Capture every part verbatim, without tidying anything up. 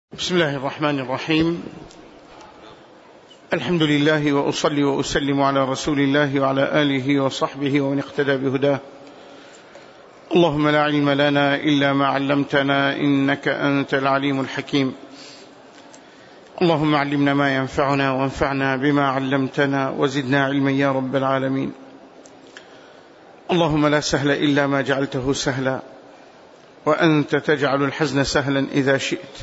بسم الله الرحمن الرحيم. الحمد لله وأصلي وأسلم على رسول الله وعلى آله وصحبه ومن اقتدى بهداه. اللهم لا علم لنا إلا ما علمتنا إنك أنت العليم الحكيم. اللهم علمنا ما ينفعنا وانفعنا بما علمتنا وزدنا علما يا رب العالمين. اللهم لا سهل إلا ما جعلته سهلا وأنت تجعل الحزن سهلا إذا شئت.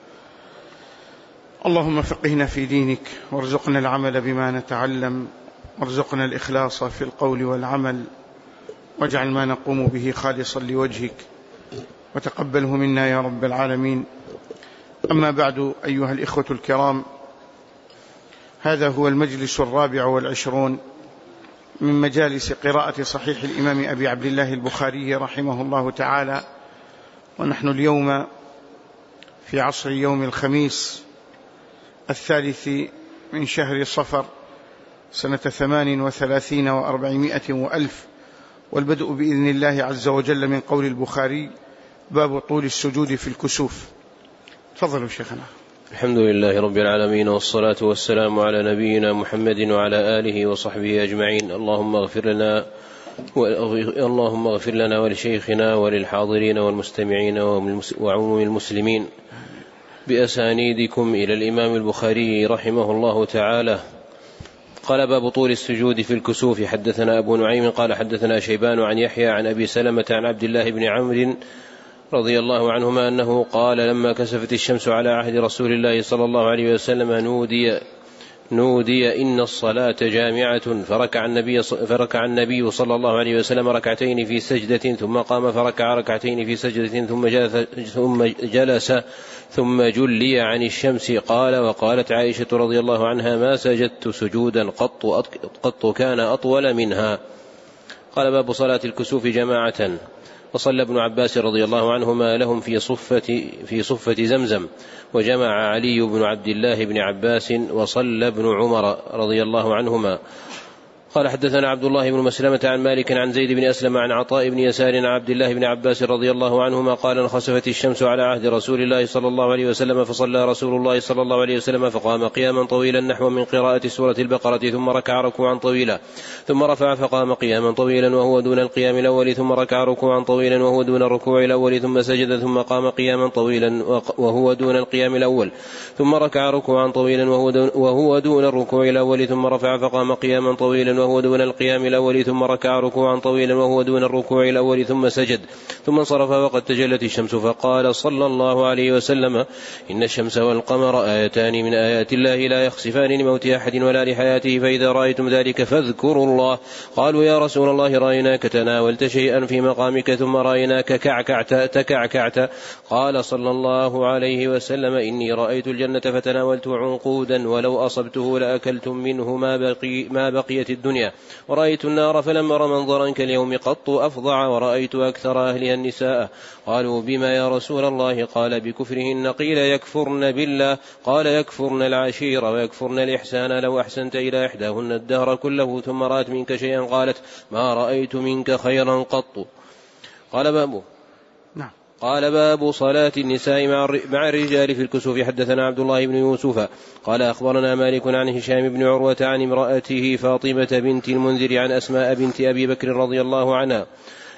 اللهم فقهنا في دينك وارزقنا العمل بما نتعلم وارزقنا الإخلاص في القول والعمل واجعل ما نقوم به خالصا لوجهك وتقبله منا يا رب العالمين. أما بعد، أيها الإخوة الكرام، هذا هو المجلس الرابع والعشرون من مجالس قراءة صحيح الإمام أبي عبد الله البخاري رحمه الله تعالى، ونحن اليوم في عصر يوم الخميس الثالث من شهر صفر سنة ثمان وثلاثين وأربعمائة وألف، والبدء بإذن الله عز وجل من قول البخاري: باب طول السجود في الكسوف. تفضلوا شيخنا. الحمد لله رب العالمين، والصلاة والسلام على نبينا محمد وعلى آله وصحبه أجمعين. اللهم اغفر لنا اللهم اغفر لنا ولشيخنا وللحاضرين والمستمعين وعموم المسلمين بأسانيدكم إلى الإمام البخاري رحمه الله تعالى. قال: باب طول السجود في الكسوف. حدثنا أبو نعيم قال حدثنا شيبان عن يحيى عن أبي سلمة عن عبد الله بن عمرو رضي الله عنهما أنه قال: لما كسفت الشمس على عهد رسول الله صلى الله عليه وسلم نودي نودي إن الصلاة جامعة، فركع النبي, فركع النبي صلى الله عليه وسلم ركعتين في سجدة، ثم قام فركع ركعتين في سجدة، ثم جلس, ثم جلس ثم جلي عن الشمس. قال: وقالت عائشة رضي الله عنها: ما سجدت سجودا قط, قط كان أطول منها. قال: باب صلاة الكسوف جماعة. وصلى ابن عباس رضي الله عنهما لهم في صفة, في صفة زمزم، وجمع علي بن عبد الله بن عباس وصلى ابن عمر رضي الله عنهما. قال: حدثنا عبد الله بن مسلمة عن مالك عن زيد بن أسلم عن عطاء بن يسار عن عبد الله بن عباس رضي الله عنهما قال: انخسفت الشمس على عهد رسول الله صلى الله عليه وسلم، فصلى رسول الله صلى الله عليه وسلم فقام قياما طويلا نحو من قراءة سورة البقرة، ثم ركع ركوعا طويلا، ثم رفع فقام قياما طويلا وهو دون القيام الأول، ثم ركع ركوعا طويلا وهو دون الركوع الأول، ثم سجد، ثم قام قياما طويلا وهو دون القيام الأول، ثم ركع ركوعا طويلا وهو دون الركوع الأول، ثم رفع فقام قياما طويلا وهو دون القيام الأول، ثم ركع ركوعا طويلا وهو دون الركوع الأول، ثم سجد، ثم انصرف وقد تجلت الشمس. فقال صلى الله عليه وسلم: إن الشمس والقمر آيتان من آيات الله لا يخسفان لموت أحد ولا لحياته، فإذا رأيتم ذلك فاذكروا الله. قالوا: يا رسول الله، رأيناك تناولت شيئا في مقامك ثم رأيناك كعكعت تكعكعت. قال صلى الله عليه وسلم: إني رأيت الجنة فتناولت عنقودا ولو أصبته لأكلتم منه ما, بقي ما بقيت الدنيا، ورأيت النار فلم أر منظرا كاليوم قط أفظع، ورأيت أكثر أهلها النساء. قالوا: بما يا رسول الله؟ قال: بكفرهن. قيل: يكفرن بالله؟ قال: يكفرن العشيرة ويكفرن الإحسان، لو أحسنت إلى إحداهن الدهر كله ثم رأت منك شيئا قالت: ما رأيت منك خيرا قط. قال: باب نعم. قال: باب صلاة النساء مع الرجال في الكسوف. حدثنا عبد الله بن يوسف قال: أخبرنا مالك عن هشام بن عروة عن امرأته فاطمة بنت المنذر عن أسماء بنت أبي بكر رضي الله عنها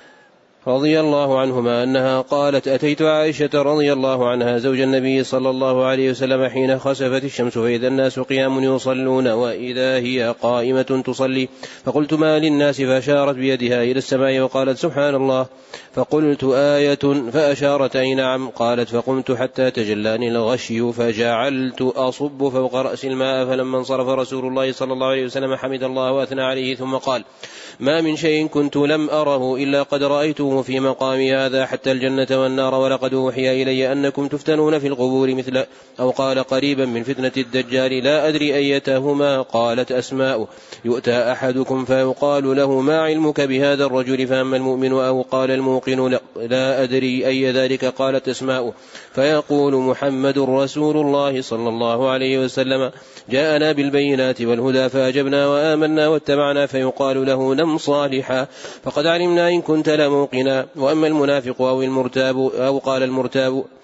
رضي الله عنهما أنها قالت: أتيت عائشة رضي الله عنها زوج النبي صلى الله عليه وسلم حين خسفت الشمس، فإذا الناس قيام يصلون وإذا هي قائمة تصلي، فقلت: ما للناس؟ فأشارت بيدها إلى السماء وقالت: سبحان الله. فقلت: آية؟ فأشارت: أي نعم. قالت: فقمت حتى تجلاني الغشي فجعلت أصب فوق رأس الماء، فلما انصرف رسول الله صلى الله عليه وسلم حمد الله وأثنى عليه، ثم قال: ما من شيء كنت لم أره إلا قد رأيته في مقامي هذا حتى الجنة والنار، ولقد أوحي إلي أنكم تفتنون في القبور مثل أو قال قريبا من فتنة الدجال، لا أدري أيتهما. قالت أسماء: يؤتى أحدكم فيقال له: ما علمك بهذا الرجل؟ فأما المؤمن أو قال الموقن: لا أدري أي ذلك. قالت أسماء: فيقول: محمد رسول الله صلى الله عليه وسلم جاءنا بالبينات والهدى فأجبنا وآمنا واتبعنا، فيقال له: نم صالحا فقد علمنا إن كنت لموقنا. وأما المنافق أو المرتاب أو قال المرتاب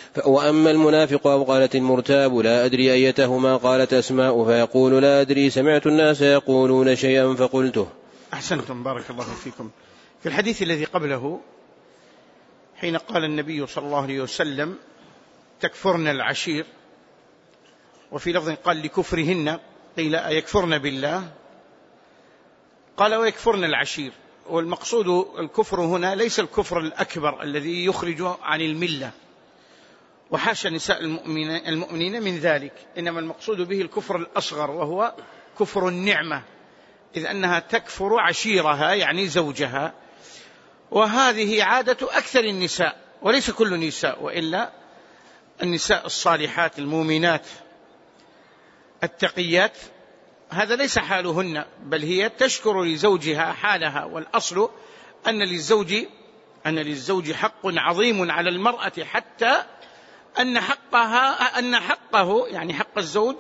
وأما المنافق أو قالت المرتاب لا أدري أيتهما قالت أسماء فيقول لا أدري سمعت الناس يقولون شيئا فقلته. أحسنتم بارك الله فيكم. في الحديث الذي قبله حين قال النبي صلى الله عليه وسلم تكفرن العشير، وفي لفظ قال لكفرهن قيل أيكفرن بالله، قال ويكفرن العشير. والمقصود الكفر هنا ليس الكفر الأكبر الذي يخرج عن الملة، وحاشا نساء المؤمنين, المؤمنين من ذلك، إنما المقصود به الكفر الأصغر وهو كفر النعمة، إذ أنها تكفر عشيرها يعني زوجها. وهذه عادة أكثر النساء وليس كل النساء، وإلا النساء الصالحات المؤمنات التقيات هذا ليس حالهن، بل هي تشكر لزوجها حالها. والأصل أن للزوج أن للزوج حق عظيم على المرأة، حتى أن حقها أن حقه يعني حق الزوج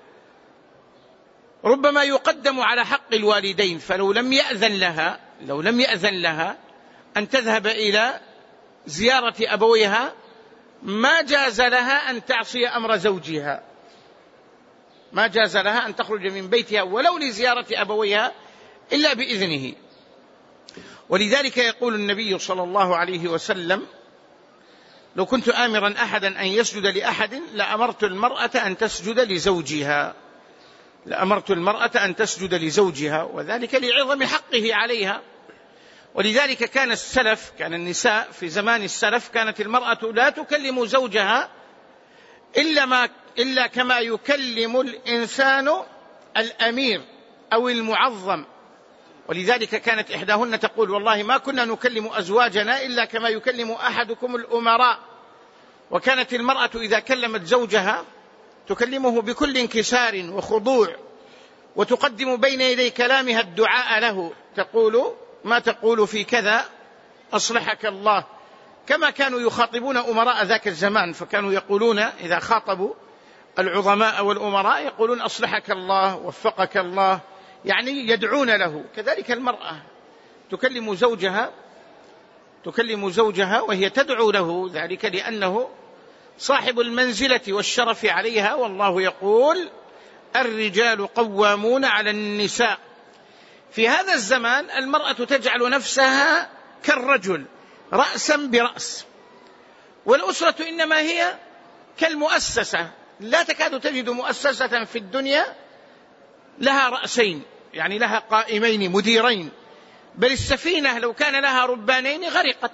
ربما يقدم على حق الوالدين. فلو لم يأذن لها لو لم يأذن لها أن تذهب إلى زيارة أبويها ما جاز لها أن تعصي أمر زوجها، ما جاز لها أن تخرج من بيتها ولو لزيارة أبويها إلا بإذنه. ولذلك يقول النبي صلى الله عليه وسلم لو كنت آمرا أحدا أن يسجد لأحد لأمرت المرأة أن تسجد لزوجها لأمرت المرأة أن تسجد لزوجها وذلك لعظم حقه عليها. ولذلك كان السلف كان النساء في زمان السلف كانت المرأة لا تكلم زوجها إلا, ما إلا كما يكلم الإنسان الأمير أو المعظم. ولذلك كانت إحداهن تقول والله ما كنا نكلم أزواجنا إلا كما يكلم أحدكم الأمراء. وكانت المرأة إذا كلمت زوجها تكلمه بكل انكسار وخضوع، وتقدم بين يدي كلامها الدعاء له، تقول ما تقول في كذا أصلحك الله، كما كانوا يخاطبون أمراء ذاك الزمان. فكانوا يقولون إذا خاطبوا العظماء والأمراء يقولون أصلحك الله وفقك الله، يعني يدعون له. كذلك المرأة تكلم زوجها تكلم زوجها وهي تدعو له، ذلك لأنه صاحب المنزلة والشرف عليها. والله يقول الرجال قوامون على النساء. في هذا الزمان المرأة تجعل نفسها كالرجل رأسا برأس، والأسرة إنما هي كالمؤسسة، لا تكاد تجد مؤسسة في الدنيا لها رأسين يعني لها قائمين مديرين، بل السفينة لو كان لها ربانين غرقت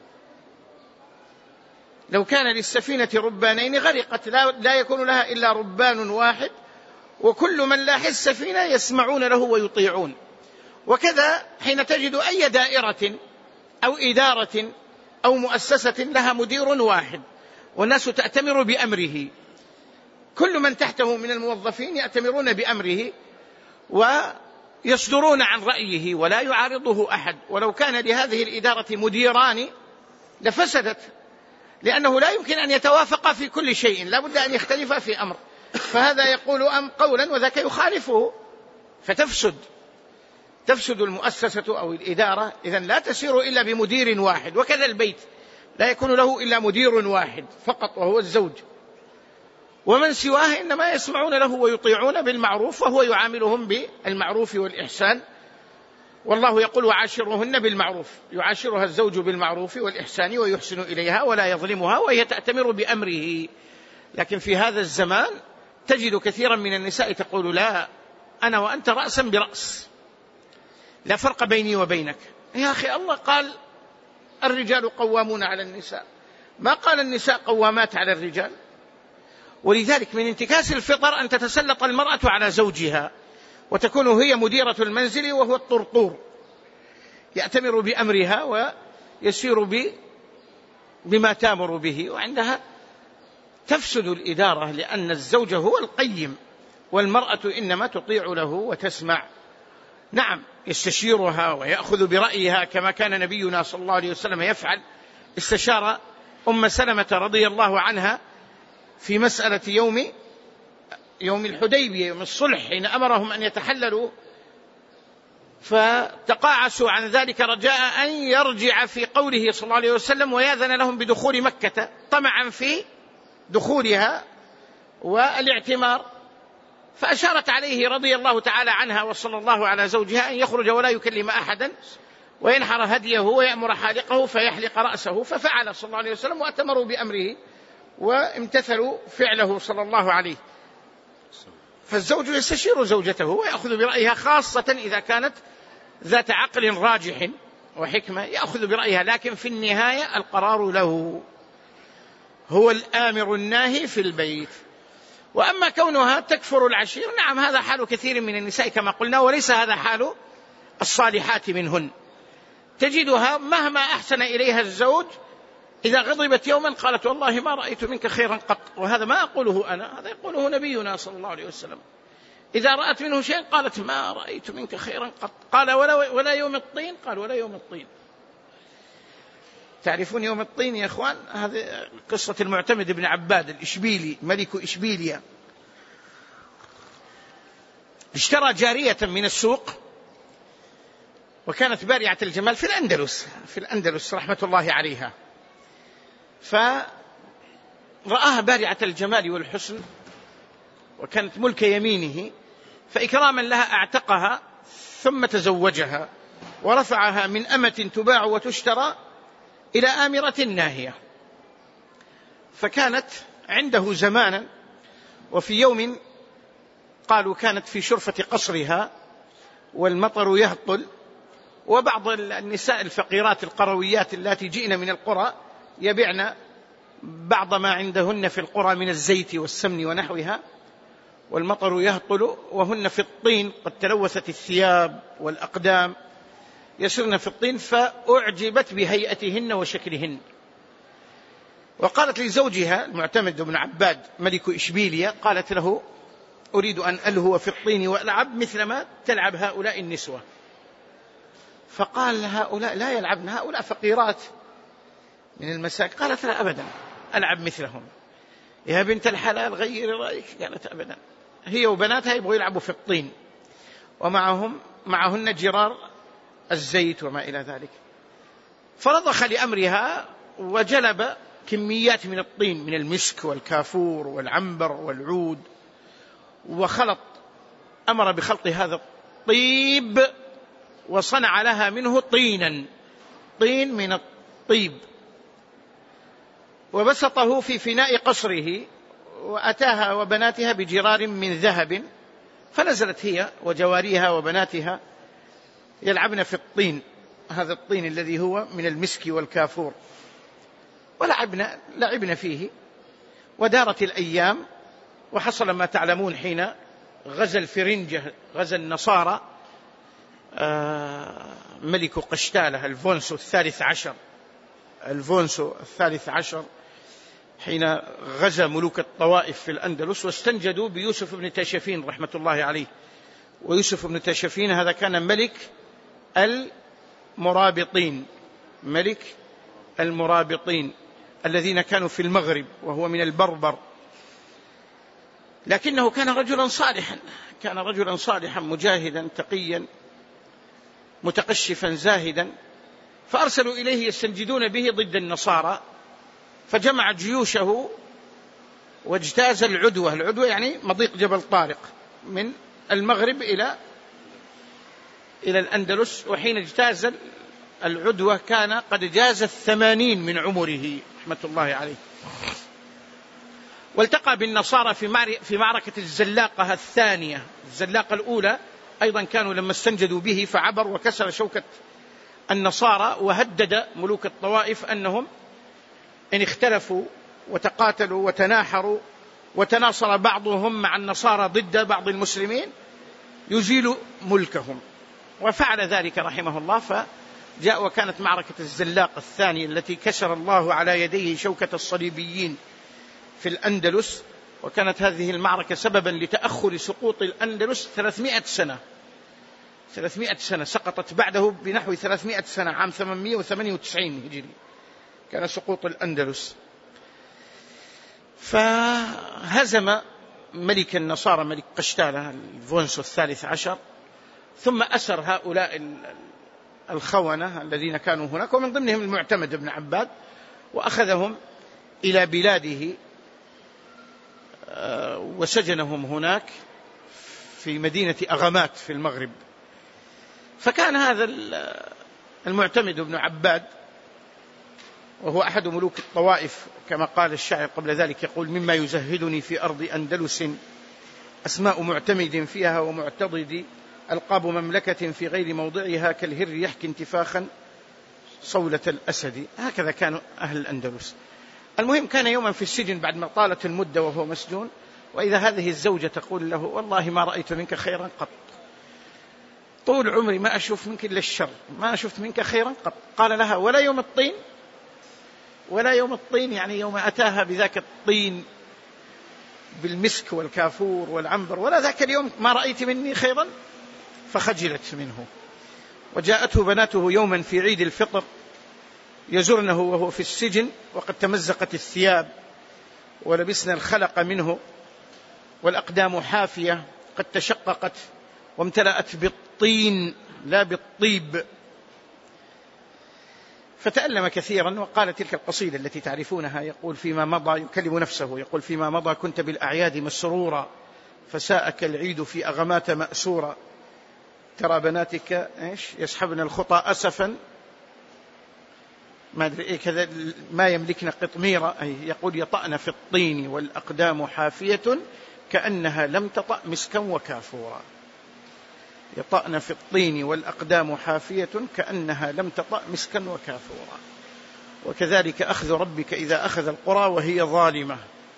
لو كان للسفينة ربانين غرقت لا, لا يكون لها إلا ربان واحد، وكل من لاح السفينة يسمعون له ويطيعون. وكذا حين تجد أي دائرة أو إدارة أو مؤسسة لها مدير واحد والناس تأتمر بأمره، كل من تحته من الموظفين يأتمرون بأمره ويصدرون عن رأيه ولا يعارضه أحد. ولو كان لهذه الإدارة مديران لفسدت، لأنه لا يمكن أن يتوافق في كل شيء، لا بد أن يختلف في أمر، فهذا يقول أم قولا وذاك يخالفه فتفسد تفسد المؤسسة أو الإدارة. إذن لا تسير إلا بمدير واحد. وكذا البيت لا يكون له إلا مدير واحد فقط وهو الزوج، ومن سواه إنما يسمعون له ويطيعون بالمعروف وهو يعاملهم بالمعروف والإحسان. والله يقول وعاشرهن بالمعروف، يعاشرها الزوج بالمعروف والإحسان ويحسن إليها ولا يظلمها وهي تأتمر بأمره. لكن في هذا الزمان تجد كثيرا من النساء تقول لا أنا وأنت رأسا برأس، لا فرق بيني وبينك. يا أخي الله قال الرجال قوامون على النساء، ما قال النساء قوامات على الرجال. ولذلك من انتكاس الفطر أن تتسلط المرأة على زوجها وتكون هي مديرة المنزل وهو الطرطور، يأتمر بأمرها ويسير بما تامر به، وعندها تفسد الإدارة، لأن الزوج هو القيم والمرأة إنما تطيع له وتسمع. نعم يستشيرها ويأخذ برأيها كما كان نبينا صلى الله عليه وسلم يفعل. استشار أم سلمة رضي الله عنها في مسألة يوم يوم الحديبية يوم الصلح، حين أمرهم أن يتحللوا فتقاعسوا عن ذلك رجاء أن يرجع في قوله صلى الله عليه وسلم ويأذن لهم بدخول مكة طمعا في دخولها والاعتمار، فأشارت عليه رضي الله تعالى عنها وصلى الله على زوجها أن يخرج ولا يكلم أحدا وينحر هديه ويأمر حالقه فيحلق رأسه، ففعل صلى الله عليه وسلم وأتمروا بأمره وامتثلوا فعله صلى الله عليه. فالزوج يستشير زوجته ويأخذ برأيها، خاصة إذا كانت ذات عقل راجح وحكمة يأخذ برأيها، لكن في النهاية القرار له، هو الآمر الناهي في البيت. وأما كونها تكفر العشير، نعم هذا حال كثير من النساء كما قلنا، وليس هذا حال الصالحات منهن. تجدها مهما أحسن إليها الزوج إذا غضبت يوما قالت والله ما رأيت منك خيرا قط، وهذا ما أقوله أنا، هذا يقوله نبينا صلى الله عليه وسلم. إذا رأت منه شيء قالت ما رأيت منك خيرا قط، قال ولا, ولا يوم الطين، قال ولا يوم الطين. تعرفون يوم الطين يا إخوان؟ هذه قصة المعتمد بن عباد الإشبيلي ملك إشبيليا. اشترى جارية من السوق وكانت بارعة الجمال في الأندلس في الأندلس رحمة الله عليها، فرآها بارعة الجمال والحسن وكانت ملك يمينه، فإكراما لها اعتقها ثم تزوجها ورفعها من أمة تباع وتشترى إلى آمرة ناهية. فكانت عنده زمانا، وفي يوم قالوا كانت في شرفة قصرها والمطر يهطل، وبعض النساء الفقيرات القرويات التي جئن من القرى يبيعن بعض ما عندهن في القرى من الزيت والسمن ونحوها، والمطر يهطل وهن في الطين قد تلوثت الثياب والأقدام، يسرن في الطين، فأعجبت بهيئتهن وشكلهن، وقالت لزوجها المعتمد بن عباد ملك إشبيليا، قالت له أريد أن ألهو في الطين وألعب مثلما تلعب هؤلاء النسوة. فقال هؤلاء لا يلعبن، هؤلاء فقيرات من المساكن. قالت لا أبدا ألعب مثلهم. يا بنت الحلال غير رأيك. قالت أبدا، هي وبناتها يبغوا يلعبوا في الطين ومعهم معهن جرار الزيت وما إلى ذلك. فرضخ لأمرها وجلب كميات من الطين من المسك والكافور والعنبر والعود، وخلط أمر بخلط هذا الطيب وصنع لها منه طينا، طين من الطيب، وبسطه في فناء قصره، وأتاها وبناتها بجرار من ذهب، فنزلت هي وجواريها وبناتها يلعبن في الطين، هذا الطين الذي هو من المسك والكافور، ولعبنا لعبنا فيه. ودارت الأيام، وحصل ما تعلمون حين غزا الفرنجة، غزا النصارى ملك قشتالة الفونسو الثالث عشر الفونسو الثالث عشر حين غزا ملوك الطوائف في الأندلس، واستنجدوا بيوسف بن تاشفين رحمة الله عليه. ويوسف بن تاشفين هذا كان ملك المرابطين، ملك المرابطين الذين كانوا في المغرب، وهو من البربر، لكنه كان رجلا صالحا، كان رجلا صالحا مجاهدا تقيا متقشفا زاهدا. فأرسلوا إليه يستنجدون به ضد النصارى، فجمع جيوشه واجتاز العدوة، العدوة يعني مضيق جبل طارق من المغرب إلى إلى الأندلس. وحين اجتاز العدوة كان قد جاز الثمانين من عمره رحمة الله عليه. والتقى بالنصارى في معركة الزلاقة الثانية. الزلاقة الأولى أيضا كانوا لما استنجدوا به فعبر وكسر شوكة النصارى، وهدد ملوك الطوائف أنهم إن اختلفوا وتقاتلوا وتناحروا وتناصر بعضهم مع النصارى ضد بعض المسلمين يزيل ملكهم، وفعل ذلك رحمه الله. فجاء وكانت معركة الزلاق الثانية التي كسر الله على يديه شوكة الصليبيين في الأندلس، وكانت هذه المعركة سببا لتأخر سقوط الأندلس ثلاثمائة سنة ثلاثمائة سنة سقطت بعده بنحو ثلاثمائة سنة، عام ثمانمائة وثمانية وتسعين هجري كان سقوط الأندلس. فهزم ملك النصارى ملك قشتالة الفونسو الثالث عشر، ثم أسر هؤلاء الخونة الذين كانوا هناك، ومن ضمنهم المعتمد بن عباد، وأخذهم إلى بلاده وسجنهم هناك في مدينة أغمات في المغرب. فكان هذا المعتمد بن عباد، وهو أحد ملوك الطوائف كما قال الشاعر قبل ذلك، يقول: مما يزهدني في أرض أندلس أسماء معتمد فيها ومعتضد، ألقاب مملكة في غير موضعها كالهر يحكي انتفاخا صولة الأسد. هكذا كانوا أهل الأندلس. المهم كان يوما في السجن بعد ما طالت المدة وهو مسجون، وإذا هذه الزوجة تقول له: والله ما رأيت منك خيرا قط، طول عمري ما أشوف منك إلا الشر، ما شفت منك خيرا قط. قال لها: ولا يوم الطين؟ ولا يوم الطين يعني يوم أتاها بذاك الطين بالمسك والكافور والعنبر، ولا ذاك اليوم ما رأيت مني خيرا؟ فخجلت منه. وجاءته بناته يوما في عيد الفطر يزرنه وهو في السجن، وقد تمزقت الثياب ولبسنا الخلق منه، والأقدام حافية قد تشققت وامتلأت بالطين لا بالطيب. فتألم كثيرا وقال تلك القصيدة التي تعرفونها، يقول فيما مضى، يكلم نفسه، يقول: فيما مضى كنت بالأعياد مسرورا، فساءك العيد في أغمات مأسورا، ترى بناتك إيش يسحبن الخطى أسفا، ما أدري إيه كذا، ما يملكن قطميرا، أي يقول: يطأن في الطين والأقدام حافية كأنها لم تطأ مسكا وكافورا. يطأن في الطين والأقدام حافية كأنها لم تطأ مسكا وكافورا. وكذلك أخذ ربك إذا أخذ القرى وهي ظالمة.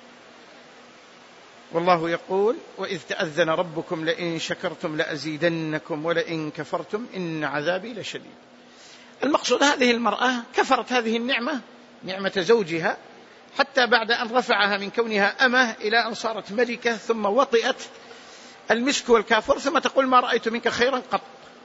والله يقول: وإذ تأذن ربكم لئن شكرتم لأزيدنكم ولئن كفرتم إن عذابي لشديد. المقصود هذه المرأة كفرت هذه النعمة، نعمة زوجها، حتى بعد أن رفعها من كونها أمه إلى أن صارت ملكة، ثم وطئت المسك والكافور، ثم تقول: ما رأيت منك خيرا قط.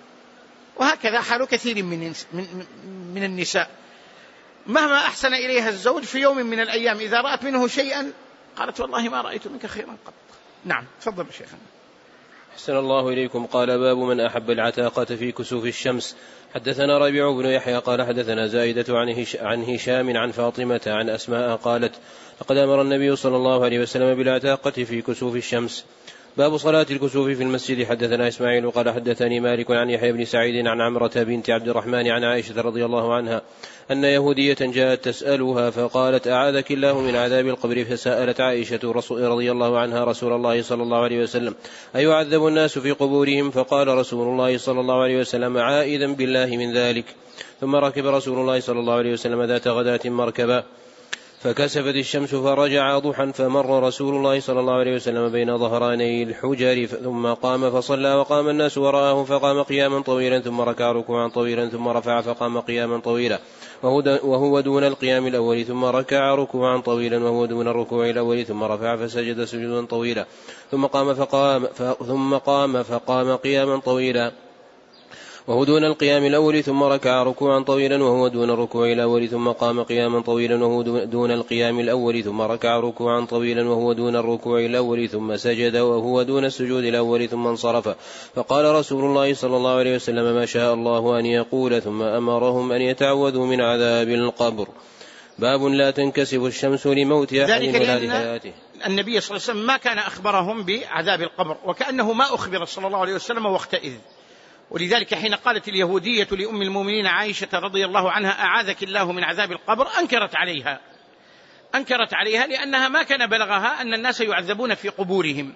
وهكذا حال كثير من, من, من النساء، مهما أحسن إليها الزوج في يوم من الأيام إذا رأت منه شيئا قالت: والله ما رأيت منك خيرا قط. نعم، تفضل شيخنا. أحسن الله إليكم. قال: باب من أحب العتاقة في كسوف الشمس. حدثنا ربيع بن يحيى قال: حدثنا زائدة عن هشام عن فاطمة عن أسماء قالت: لقد أمر النبي صلى الله عليه وسلم بالعتاقة في كسوف الشمس. باب صلاة الكسوف في المسجد. حدثنا إسماعيل قال: حدثني مالك عن يحيى بن سعيد عن عمرة بنت عبد الرحمن عن عائشة رضي الله عنها أن يهودية جاءت تسألها فقالت: أعاذك الله من عذاب القبر. فسألت عائشة رضي الله عنها رسول الله صلى الله عليه وسلم: أيعذب الناس في قبورهم؟ فقال رسول الله صلى الله عليه وسلم: عائذا بالله من ذلك. ثم ركب رسول الله صلى الله عليه وسلم ذات غداة مركبا، فكسفت الشمس فرجع ضحى، فمر رسول الله صلى الله عليه وسلم بين ظهراني الحجر، ثم قام فصلى، وقام الناس وراءه، فقام قياما طويلا، ثم ركع ركوعا طويلا، ثم رفع فقام قياما طويلا وهو دون القيام الأول، ثم ركع ركوعا طويلا وهو دون الركوع الأول، ثم رفع فسجد سجودا طويلا، ثم قام فقام ثم قام فقام قياما طويلا وهو دون القيام الأول، ثم ركع ركوعا طويلا وهو دون الركوع الأول، ثم قام قياما طويلا وهو دون القيام الأول، ثم ركع ركوعا طويلا وهو دون الركوع الأول، ثم سجد وهو دون السجود الأول، ثم انصرف. فقال رسول الله صلى الله عليه وسلم: ما شاء الله أن يقول، ثم أمرهم أن يتعوذوا من عذاب القبر. باب لا تنكسف الشمس لموت أحد ولا لحياته. النبي صلى الله عليه وسلم ما كان أخبرهم بعذاب القبر، وكأنه ما أخبر صلى الله عليه وسلم وقتئذ. ولذلك حين قالت اليهودية لأم المؤمنين عائشة رضي الله عنها: أعاذك الله من عذاب القبر، أنكرت عليها أنكرت عليها لأنها ما كان بلغها أن الناس يعذبون في قبورهم.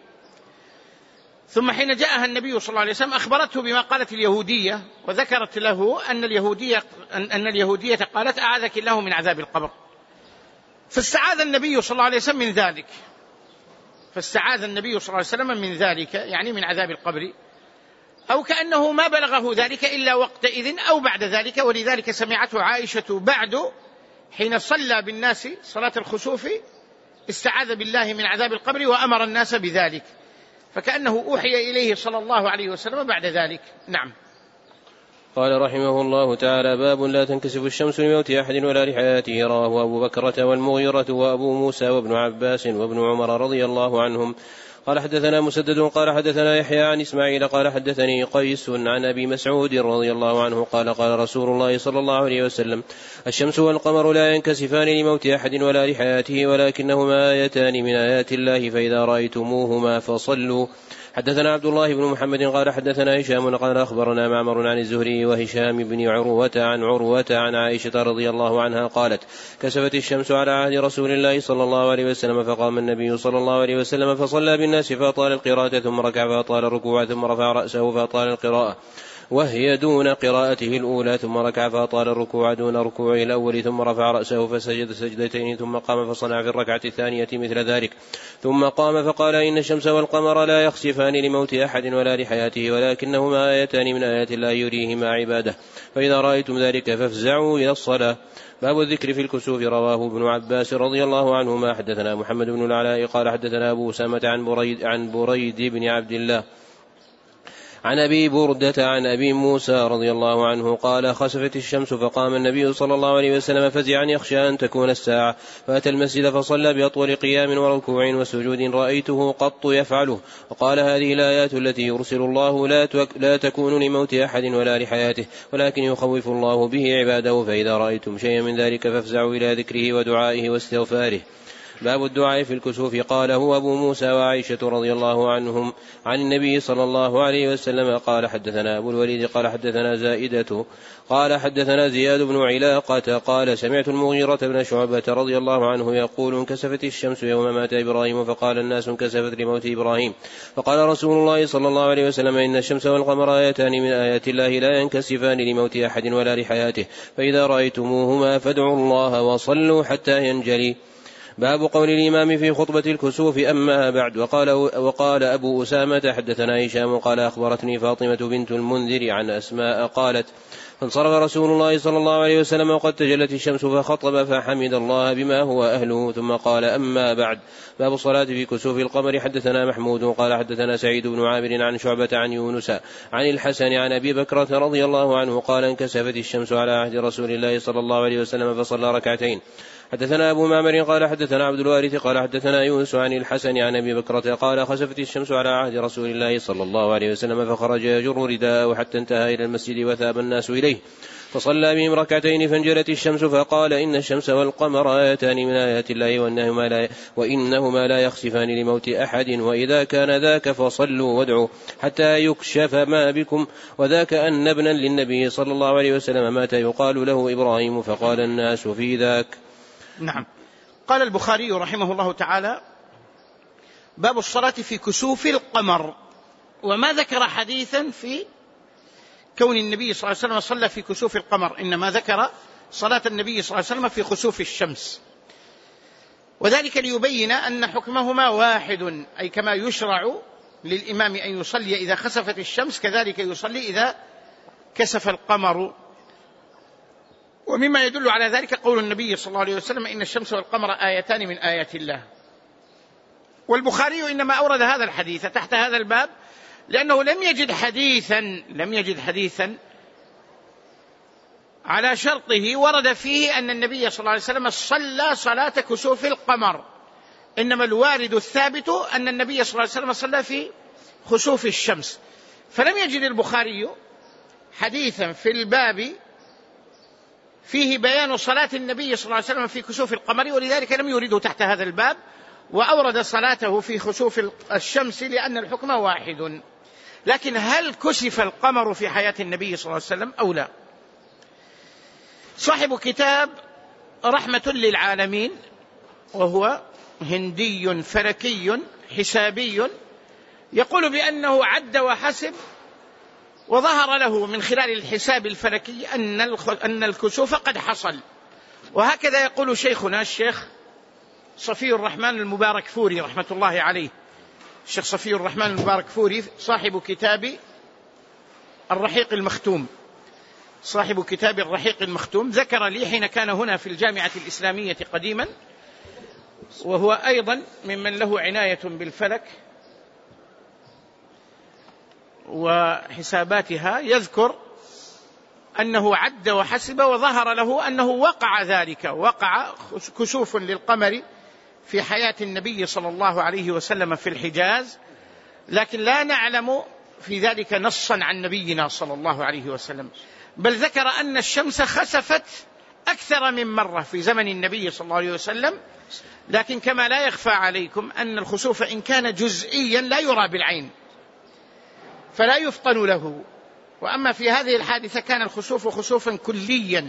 ثم حين جاءها النبي صلى الله عليه وسلم أخبرته بما قالت اليهودية، وذكرت له أن اليهودية, أن اليهودية قالت: أعاذك الله من عذاب القبر. فاستعاذ النبي صلى الله عليه وسلم من ذلك فاستعاذ النبي صلى الله عليه وسلم من ذلك يعني من عذاب القبر، أو كأنه ما بلغه ذلك إلا وقتئذ أو بعد ذلك. ولذلك سمعته عائشة بعد حين صلى بالناس صلاة الخسوف، استعاذ بالله من عذاب القبر وأمر الناس بذلك، فكأنه أوحي إليه صلى الله عليه وسلم بعد ذلك. نعم. قال رحمه الله تعالى: باب لا تنكسف الشمس لموت أحد ولا لحياته. رواه أبو بكرة والمغيرة وأبو موسى وابن عباس وابن عمر رضي الله عنهم. قال حدثنا مسدد قال حدثنا يحيى عن إسماعيل قال حدثني قيس عن أبي مسعود رضي الله عنه قال قال رسول الله صلى الله عليه وسلم الشمس والقمر لا ينكسفان لموت أحد ولا لحياته ولكنهما آيتان من آيات الله فإذا رأيتموهما فصلوا. حدثنا عبد الله بن محمد قال حدثنا هشام قال أخبرنا معمر عن الزهري وهشام بن عروة عن عروة عن عائشة رضي الله عنها قالت كسفت الشمس على عهد رسول الله صلى الله عليه وسلم فقام النبي صلى الله عليه وسلم فصلى بالناس فأطال القراءة ثم ركع فأطال الركوع ثم رفع رأسه فأطال القراءة وهي دون قراءته الأولى ثم ركع فأطال الركوع دون ركوعه الأول ثم رفع رأسه فسجد سجدتين ثم قام فصنع في الركعة الثانية مثل ذلك ثم قام فقال إن الشمس والقمر لا يخسفان لموت أحد ولا لحياته ولكنهما آيتان من آيات الله يريهما عباده فإذا رأيتم ذلك فافزعوا إلى الصلاة. باب الذكر في الكسوف رواه ابن عباس رضي الله عنهما. حدثنا محمد بن العلاء قال حدثنا أبو أسامة عن بريد, عن بريد بن عبد الله عن أبي بردة عن أبي موسى رضي الله عنه قال خسفت الشمس فقام النبي صلى الله عليه وسلم فزعا يخشى أن تكون الساعة فأتى المسجد فصلى بأطول قيام وركوع وسجود رأيته قط يفعله وقال هذه الآيات التي يرسل الله لا, لا تكون لموت أحد ولا لحياته ولكن يخوف الله به عباده فإذا رأيتم شيئا من ذلك فافزعوا إلى ذكره ودعائه واستغفاره. باب الدعاء في الكسوف قال هو أبو موسى وعائشة رضي الله عنهم عن النبي صلى الله عليه وسلم قال حدثنا أبو الوليد قال حدثنا زائدة قال حدثنا زياد بن علاقة قال سمعت المغيرة بن شعبة رضي الله عنه يقول انكسفت الشمس يوم مات إبراهيم فقال الناس انكسفت لموت إبراهيم فقال رسول الله صلى الله عليه وسلم إن الشمس والقمر آيتان من آيات الله لا ينكسفان لموت أحد ولا لحياته فإذا رأيتموهما فادعوا الله وصلوا حتى ينجلي. باب قول الإمام في خطبة الكسوف أما بعد. وقال, وقال أبو أسامة حدثنا هشام قال أخبرتني فاطمة بنت المنذر عن أسماء قالت فانصرف رسول الله صلى الله عليه وسلم وقد تجلت الشمس فخطب فحمد الله بما هو أهله ثم قال أما بعد. باب الصلاة في كسوف القمر. حدثنا محمود قال حدثنا سعيد بن عامر عن شعبة عن يونس عن الحسن عن أبي بكرة رضي الله عنه قال انكسفت الشمس على عهد رسول الله صلى الله عليه وسلم فصلى ركعتين. حدثنا أبو معمر قال حدثنا عبد الوارث قال حدثنا يونس عن الحسن عن أبي بكرة قال خسفت الشمس على عهد رسول الله صلى الله عليه وسلم فخرج يجر رداءه حتى انتهى إلى المسجد وثاب الناس إليه فصلى بهم ركعتين فانجلت الشمس فقال إن الشمس والقمر آيتان من آيات الله وإنهما لا, وإنهما لا يخسفان لموت أحد وإذا كان ذاك فصلوا وادعوا حتى يكشف ما بكم وذاك أن ابنا للنبي صلى الله عليه وسلم مات يقال له إبراهيم فقال الناس في ذاك. نعم. قال البخاري رحمه الله تعالى باب الصلاة في كسوف القمر. وما ذكر حديثا في كون النبي صلى الله عليه وسلم صلى في كسوف القمر إنما ذكر صلاة النبي صلى الله عليه وسلم في خسوف الشمس وذلك ليبين أن حكمهما واحد أي كما يشرع للإمام أن يصلي إذا خسفت الشمس كذلك يصلي إذا كسف القمر. ومما يدل على ذلك قول النبي صلى الله عليه وسلم إن الشمس والقمر آيتان من آيات الله. والبخاري إنما أورد هذا الحديث تحت هذا الباب لأنه لم يجد حديثا لم يجد حديثا على شرطه ورد فيه أن النبي صلى الله عليه وسلم صلى صلاة كسوف القمر إنما الوارد الثابت أن النبي صلى الله عليه وسلم صلى في خسوف الشمس. فلم يجد البخاري حديثا في الباب فيه بيان صلاة النبي صلى الله عليه وسلم في كسوف القمر ولذلك لم يريده تحت هذا الباب وأورد صلاته في خسوف الشمس لأن الحكم واحد. لكن هل كسف القمر في حياة النبي صلى الله عليه وسلم أو لا؟ صاحب كتاب رحمة للعالمين وهو هندي فلكي حسابي يقول بأنه عد وحسب وظهر له من خلال الحساب الفلكي أن الكسوف قد حصل. وهكذا يقول شيخنا الشيخ صفي الرحمن المبارك فوري رحمة الله عليه. الشيخ صفي الرحمن المبارك فوري صاحب كتاب الرحيق المختوم صاحب كتاب الرحيق المختوم ذكر لي حين كان هنا في الجامعة الإسلامية قديما وهو أيضا ممن له عناية بالفلك وحساباتها يذكر أنه عد وحسب وظهر له أنه وقع ذلك وقع كسوف للقمر في حياة النبي صلى الله عليه وسلم في الحجاز، لكن لا نعلم في ذلك نصا عن نبينا صلى الله عليه وسلم، بل ذكر أن الشمس خسفت أكثر من مرة في زمن النبي صلى الله عليه وسلم. لكن كما لا يخفى عليكم أن الخسوف إن كان جزئيا لا يرى بالعين فلا يفطن له، وأما في هذه الحادثة كان الخسوف خسوفا كليا،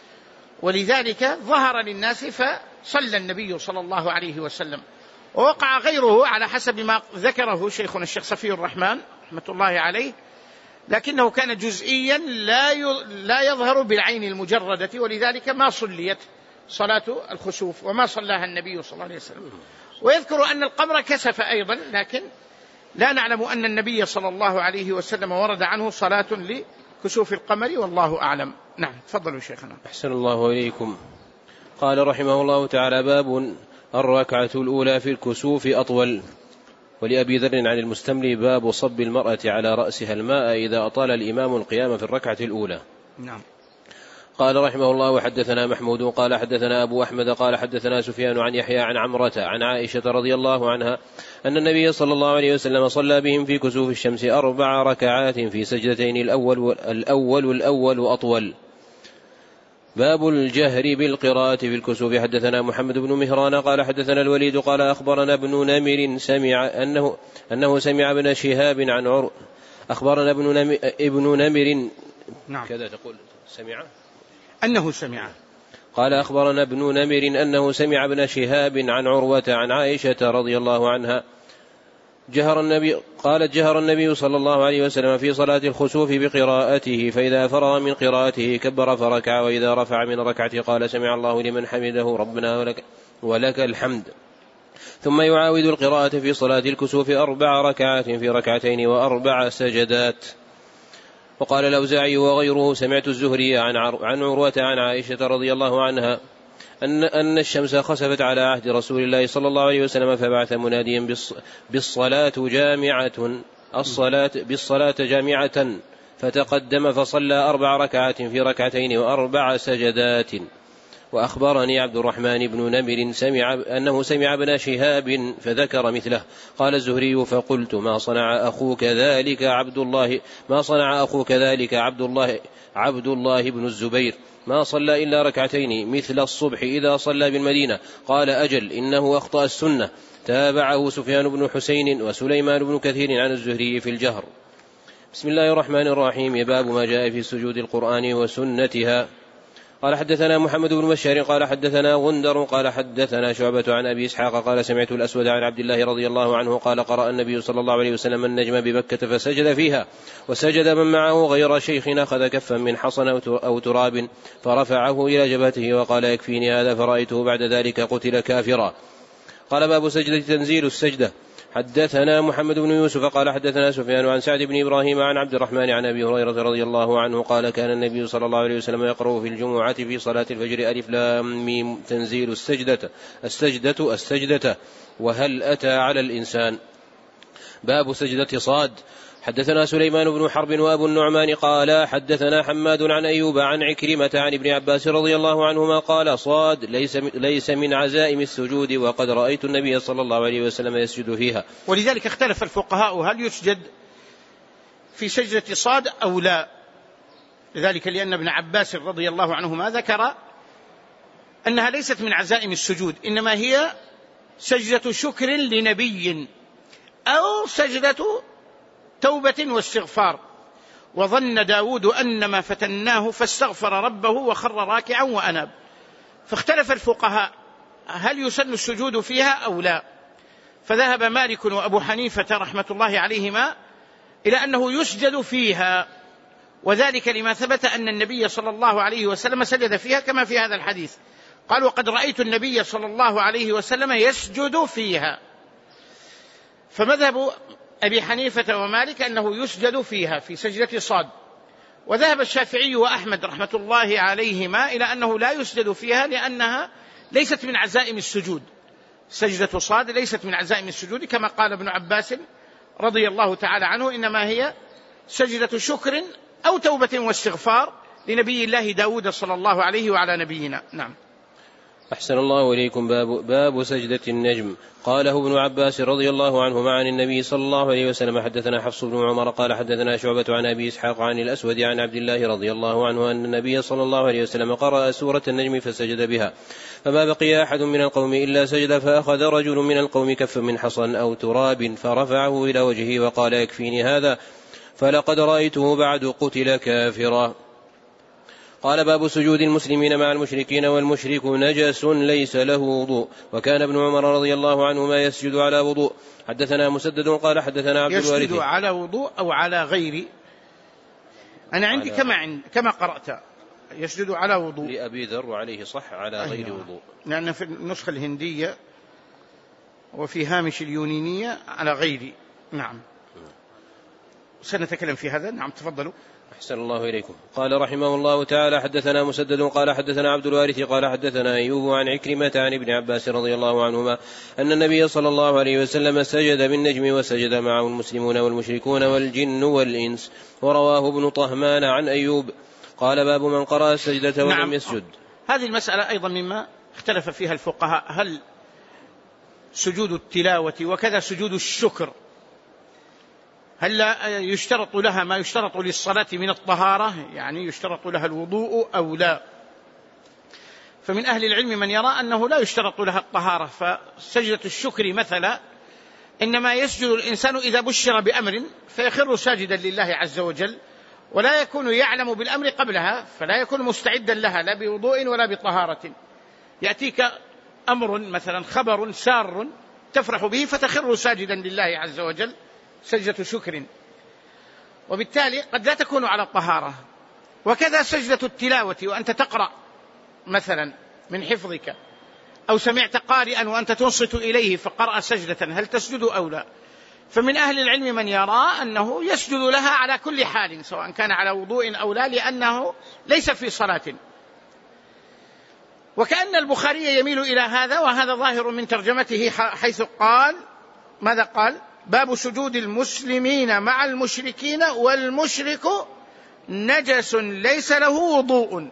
ولذلك ظهر للناس فصلى النبي صلى الله عليه وسلم. ووقع غيره على حسب ما ذكره شيخنا الشيخ صفي الرحمن رحمة الله عليه، لكنه كان جزئيا لا لا يظهر بالعين المجردة، ولذلك ما صليت صلاة الخسوف وما صلاها النبي صلى الله عليه وسلم. ويذكر أن القمر كسف أيضا، لكن لا نعلم أن النبي صلى الله عليه وسلم ورد عنه صلاة لكسوف القمر، والله أعلم. نعم، تفضلوا شيخنا. أحسن الله إليكم. قال رحمه الله تعالى: باب الركعة الأولى في الكسوف أطول. ولأبي ذر عن المستملي: باب صب المرأة على رأسها الماء إذا أطال الإمام القيام في الركعة الأولى. نعم. قال رحمه الله: وحدثنا محمود قال حدثنا أبو أحمد قال حدثنا سفيان عن يحيى عن عمرة عن عائشة رضي الله عنها أن النبي صلى الله عليه وسلم صلى بهم في كسوف الشمس أربع ركعات في سجدتين، الأول الأول الأول أطول. باب الجهر بالقراءة في الكسوف. حدثنا محمد بن مهران قال حدثنا الوليد قال أخبرنا ابن نمر سمع أنه أنه سمع ابن شهاب عن عر أخبرنا ابن نمر, ابن نمر نعم. كذا تقول سمع أنه سمع قال أخبرنا ابن نمر أنه سمع ابن شهاب عن عروة عن عائشة رضي الله عنها جهر النبي قالت: جهر النبي صلى الله عليه وسلم في صلاة الخسوف بقراءته، فإذا فرغ من قراءته كبر فركع، وإذا رفع من ركعته قال: سمع الله لمن حمده ربنا ولك, ولك الحمد. ثم يعاود القراءة في صلاة الكسوف أربع ركعات في ركعتين وأربع سجدات. وقال الأوزاعي وغيره: سمعت الزهري عن عروة عن عائشة رضي الله عنها أن, أن الشمس خسفت على عهد رسول الله صلى الله عليه وسلم، فبعث مناديا بالصلاة جامعة الصلاة بالصلاة جامعة، فتقدم فصلى أربع ركعات في ركعتين وأربع سجدات. وأخبرني عبد الرحمن بن نمر سمع أنه سمع ابن شهاب فذكر مثله. قال الزهري: فقلت: ما صنع أخوك ذلك عبد الله ما صنع أخوك ذلك عبد الله عبد الله بن الزبير، ما صلى إلا ركعتين مثل الصبح إذا صلى بالمدينة. قال: أجل، إنه أخطأ السنة. تابعه سفيان بن حسين وسليمان بن كثير عن الزهري في الجهر. بسم الله الرحمن الرحيم. باب ما جاء في سجود القرآن وسنتها. قال حدثنا محمد بن بشار قال حدثنا غندر قال حدثنا شعبة عن أبي إسحاق قال: سمعت الأسود عن عبد الله رضي الله عنه قال: قرأ النبي صلى الله عليه وسلم النجم بمكة فسجد فيها، وسجد من معه غير شيخ أخذ كفا من حصن أو تراب فرفعه إلى جبهته وقال: يكفيني هذا، فرأيته بعد ذلك قتل كافرا. قال: باب سجدة تنزيل السجدة. حدثنا محمد بن يوسف قال حدثنا سفيان عن سعد بن إبراهيم عن عبد الرحمن عن أبي هريرة رضي الله عنه قال: كان النبي صلى الله عليه وسلم يقرأ في الجمعة في صلاة الفجر: ألف لام ميم تنزيل السجدة السجدة السجدة وهل أتى على الإنسان. باب سجدة صاد. حدثنا سليمان بن حرب وأبو النعمان قال حدثنا حماد عن أيوب عن عكرمة عن ابن عباس رضي الله عنهما قال: صاد ليس ليس من عزائم السجود، وقد رأيت النبي صلى الله عليه وسلم يسجد فيها. ولذلك اختلف الفقهاء هل يسجد في سجدة صاد أو لا، لذلك لأن ابن عباس رضي الله عنهما ذكر أنها ليست من عزائم السجود، إنما هي سجدة شكر لنبي أو سجدة توبة واستغفار. وظن داود أنما فتناه فاستغفر ربه وخر راكعا وأناب. فاختلف الفقهاء هل يسن السجود فيها أو لا، فذهب مالك وأبو حنيفة رحمة الله عليهما إلى أنه يسجد فيها، وذلك لما ثبت أن النبي صلى الله عليه وسلم سجد فيها كما في هذا الحديث، قال: وقد رأيت النبي صلى الله عليه وسلم يسجد فيها. فمذهب أبي حنيفة ومالك أنه يسجد فيها في سجدة صاد، وذهب الشافعي وأحمد رحمة الله عليهما إلى أنه لا يسجد فيها لأنها ليست من عزائم السجود. سجدة صاد ليست من عزائم السجود كما قال ابن عباس رضي الله تعالى عنه، إنما هي سجدة شكر أو توبة واستغفار لنبي الله داود صلى الله عليه وعلى نبينا. نعم. أحسن الله إليكم. باب, باب سجدة النجم. قاله ابن عباس رضي الله عنهما عن النبي صلى الله عليه وسلم. حدثنا حفص بن عمر قال حدثنا شعبة عن أبي إسحاق عن الأسود عن عبد الله رضي الله عنه أن النبي صلى الله عليه وسلم قرأ سورة النجم فسجد بها، فما بقي أحد من القوم إلا سجد، فأخذ رجل من القوم كف من حصى أو تراب فرفعه إلى وجهه وقال يكفيني هذا، فلقد رأيته بعد قتل كافرا. قال باب سجود المسلمين مع المشركين والمشرك نجس ليس له وضوء، وكان ابن عمر رضي الله عنهما يسجد على وضوء. حدثنا مسدد قال حدثنا عبد الوارث. يسجد على وضوء أو على غير؟ أنا عندي كما, عند كما قرأت يسجد على وضوء لأبي ذر وعليه صح على غير أيوة. وضوء، لأن في النسخة الهندية وفي هامش اليونانية على غير. نعم سنتكلم في هذا. نعم تفضلوا. أحسن الله إليكم. قال رحمه الله تعالى حدثنا مسدد قال حدثنا عبد الوارث قال حدثنا أيوب عن عكرمة عن ابن عباس رضي الله عنهما أن النبي صلى الله عليه وسلم سجد بالنجم وسجد معه المسلمون والمشركون والجن والإنس. ورواه ابن طهمان عن أيوب. قال باب من قرأ السجدة ولم نعم. يسجد. هذه المسألة أيضا مما اختلف فيها الفقهاء، هل سجود التلاوة وكذا سجود الشكر هل لا يشترط لها ما يشترط للصلاة من الطهارة، يعني يشترط لها الوضوء أو لا؟ فمن أهل العلم من يرى أنه لا يشترط لها الطهارة، فسجدة الشكر مثلا إنما يسجد الإنسان إذا بشر بأمر فيخر ساجدا لله عز وجل، ولا يكون يعلم بالأمر قبلها، فلا يكون مستعدا لها لا بوضوء ولا بطهارة. يأتيك أمر مثلا خبر سار تفرح به فتخر ساجدا لله عز وجل سجدة شكر، وبالتالي قد لا تكون على الطهارة. وكذا سجدة التلاوة وأنت تقرأ مثلا من حفظك، أو سمعت قارئا وأنت تنصت إليه فقرأ سجدة، هل تسجد أو لا؟ فمن أهل العلم من يرى أنه يسجد لها على كل حال سواء كان على وضوء أو لا، لأنه ليس في صلاة. وكأن البخاري يميل إلى هذا، وهذا ظاهر من ترجمته حيث قال ماذا قال؟ باب سجود المسلمين مع المشركين والمشرك نجس ليس له وضوء،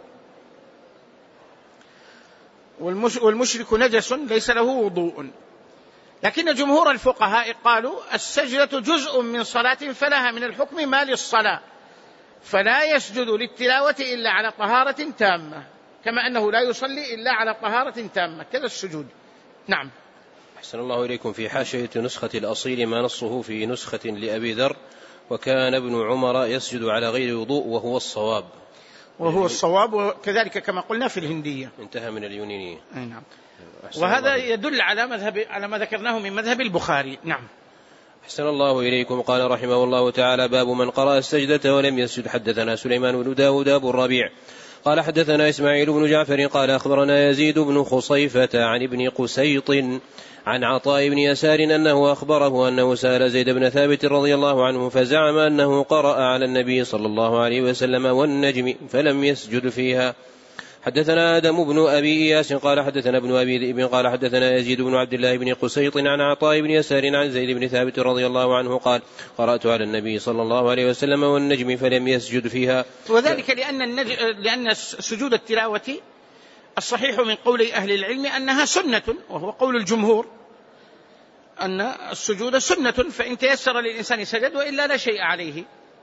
والمشرك نجس ليس له وضوء. لكن جمهور الفقهاء قالوا السجدة جزء من صلاة فلها من الحكم ما للصلاة، فلا يسجد للتلاوة إلا على طهارة تامة، كما أنه لا يصلي إلا على طهارة تامة، كذا السجود. نعم. أحسن الله إليكم. في حاشية نسخة الأصيل ما نصه في نسخة لأبي ذر وكان ابن عمر يسجد على غير وضوء وهو الصواب، وهو الصواب، وكذلك كما قلنا في الهندية انتهى من اليونانية. نعم. وهذا يدل على مذهب على ما ذكرناه من مذهب البخاري. نعم. أحسن الله إليكم. قال رحمه الله تعالى باب من قرأ السجدة ولم يسجد. حدثنا سليمان بن داود أبو الربيع قال حدثنا إسماعيل بن جعفر قال أخبرنا يزيد بن خصيفة عن ابن قسيط عن عطاء بن يسار أنه أخبره أنه سأل زيد بن ثابت رضي الله عنه فزعم أنه قرأ على النبي صلى الله عليه وسلم والنجم فلم يسجد فيها. حدثنا آدم بن أبي إياس قال حدثنا ابن أبي ذئب قال حدثنا يزيد بن عبد الله بن قسيط عن عطاء بن يسار عن زيد بن ثابت رضي الله عنه قال قرأت على النبي صلى الله عليه وسلم والنجم فلم يسجد فيها. وذلك لأن, النج... لأن سجود التلاوة الصحيح من قول أهل العلم أنها سنة، وهو قول الجمهور أن السجود سنة، فإن تيسر للإنسان سجد وإلا لا شيء عليه،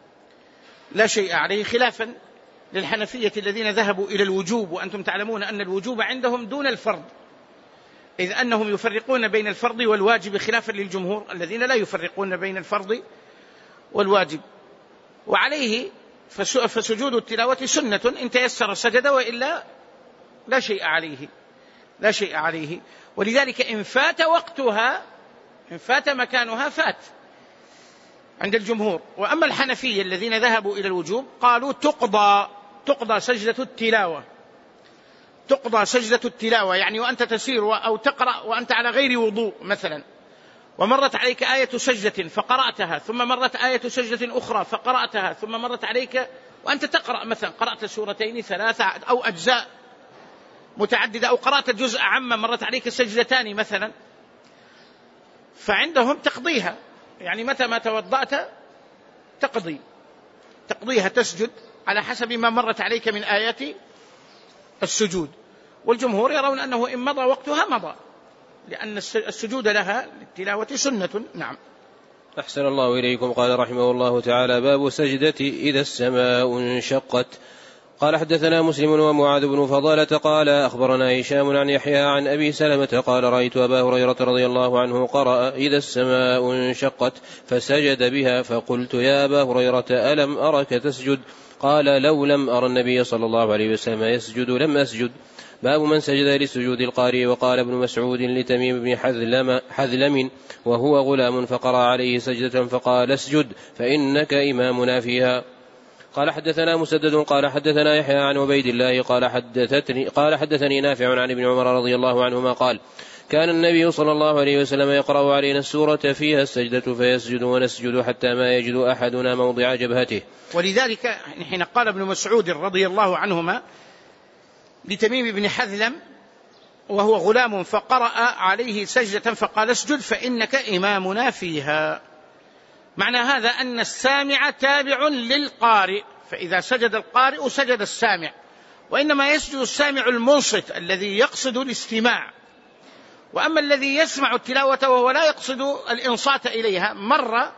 لا شيء عليه، خلافا للحنفية الذين ذهبوا إلى الوجوب، وأنتم تعلمون أن الوجوب عندهم دون الفرض، إذ أنهم يفرقون بين الفرض والواجب، خلافا للجمهور الذين لا يفرقون بين الفرض والواجب. وعليه فسجود التلاوة سنة، إن تيسر سجد وإلا لا شيء عليه، لا شيء عليه. ولذلك إن فات وقتها، إن فات مكانها فات عند الجمهور. وأما الحنفية الذين ذهبوا إلى الوجوب قالوا تقضى تقضى سجدة التلاوة، تقضى سجدة التلاوة، يعني وأنت تسير أو تقرأ وأنت على غير وضوء مثلا، ومرت عليك آية سجدة فقرأتها، ثم مرت آية سجدة أخرى فقرأتها، ثم مرت عليك وأنت تقرأ مثلا قرأت سورتين ثلاثة أو أجزاء متعددة، أو قرأت جزء عما مرت عليك سجدتان مثلا، فعندهم تقضيها، يعني متى ما توضأت تقضي تقضيها تسجد على حسب ما مرت عليك من آيات السجود. والجمهور يرون أنه إن مضى وقتها مضى، لأن السجود لها للتلاوة سنة. نعم. أحسن الله إليكم. قال رحمه الله تعالى: باب سجدة إذا السماء انشقت. قال حدثنا مسلم ومعاذ بن فضالة قال أخبرنا هشام عن يحيى عن أبي سلمة قال رأيت أبا هريرة رضي الله عنه قرأ إذا السماء انشقت فسجد بها، فقلت يا أبا هريرة ألم أرك تسجد؟ قال لو لم أرى النبي صلى الله عليه وسلم يسجد لم أسجد. باب من سجد لسجود القارئ. وقال ابن مسعود لتميم بن حذلم, حذلم وهو غلام فقرأ عليه سجدة فقال اسجد فإنك إمامنا فيها. قال حدثنا مسدد قال حدثنا يحيى عن عبيد الله قال حدثتني قال حدثني نافع عن ابن عمر رضي الله عنهما قال كان النبي صلى الله عليه وسلم يقرأ علينا السورة فيها السجدة فيسجد ونسجد حتى ما يجد أحدنا موضع جبهته. ولذلك حين قال ابن مسعود رضي الله عنهما لتميم بن حذلم وهو غلام فقرأ عليه سجدة فقال اسجد فإنك إمامنا فيها، معنى هذا أن السامع تابع للقارئ، فإذا سجد القارئ سجد السامع، وإنما يسجد السامع المنصت الذي يقصد الاستماع. وأما الذي يسمع التلاوة وهو لا يقصد الإنصات إليها، مرة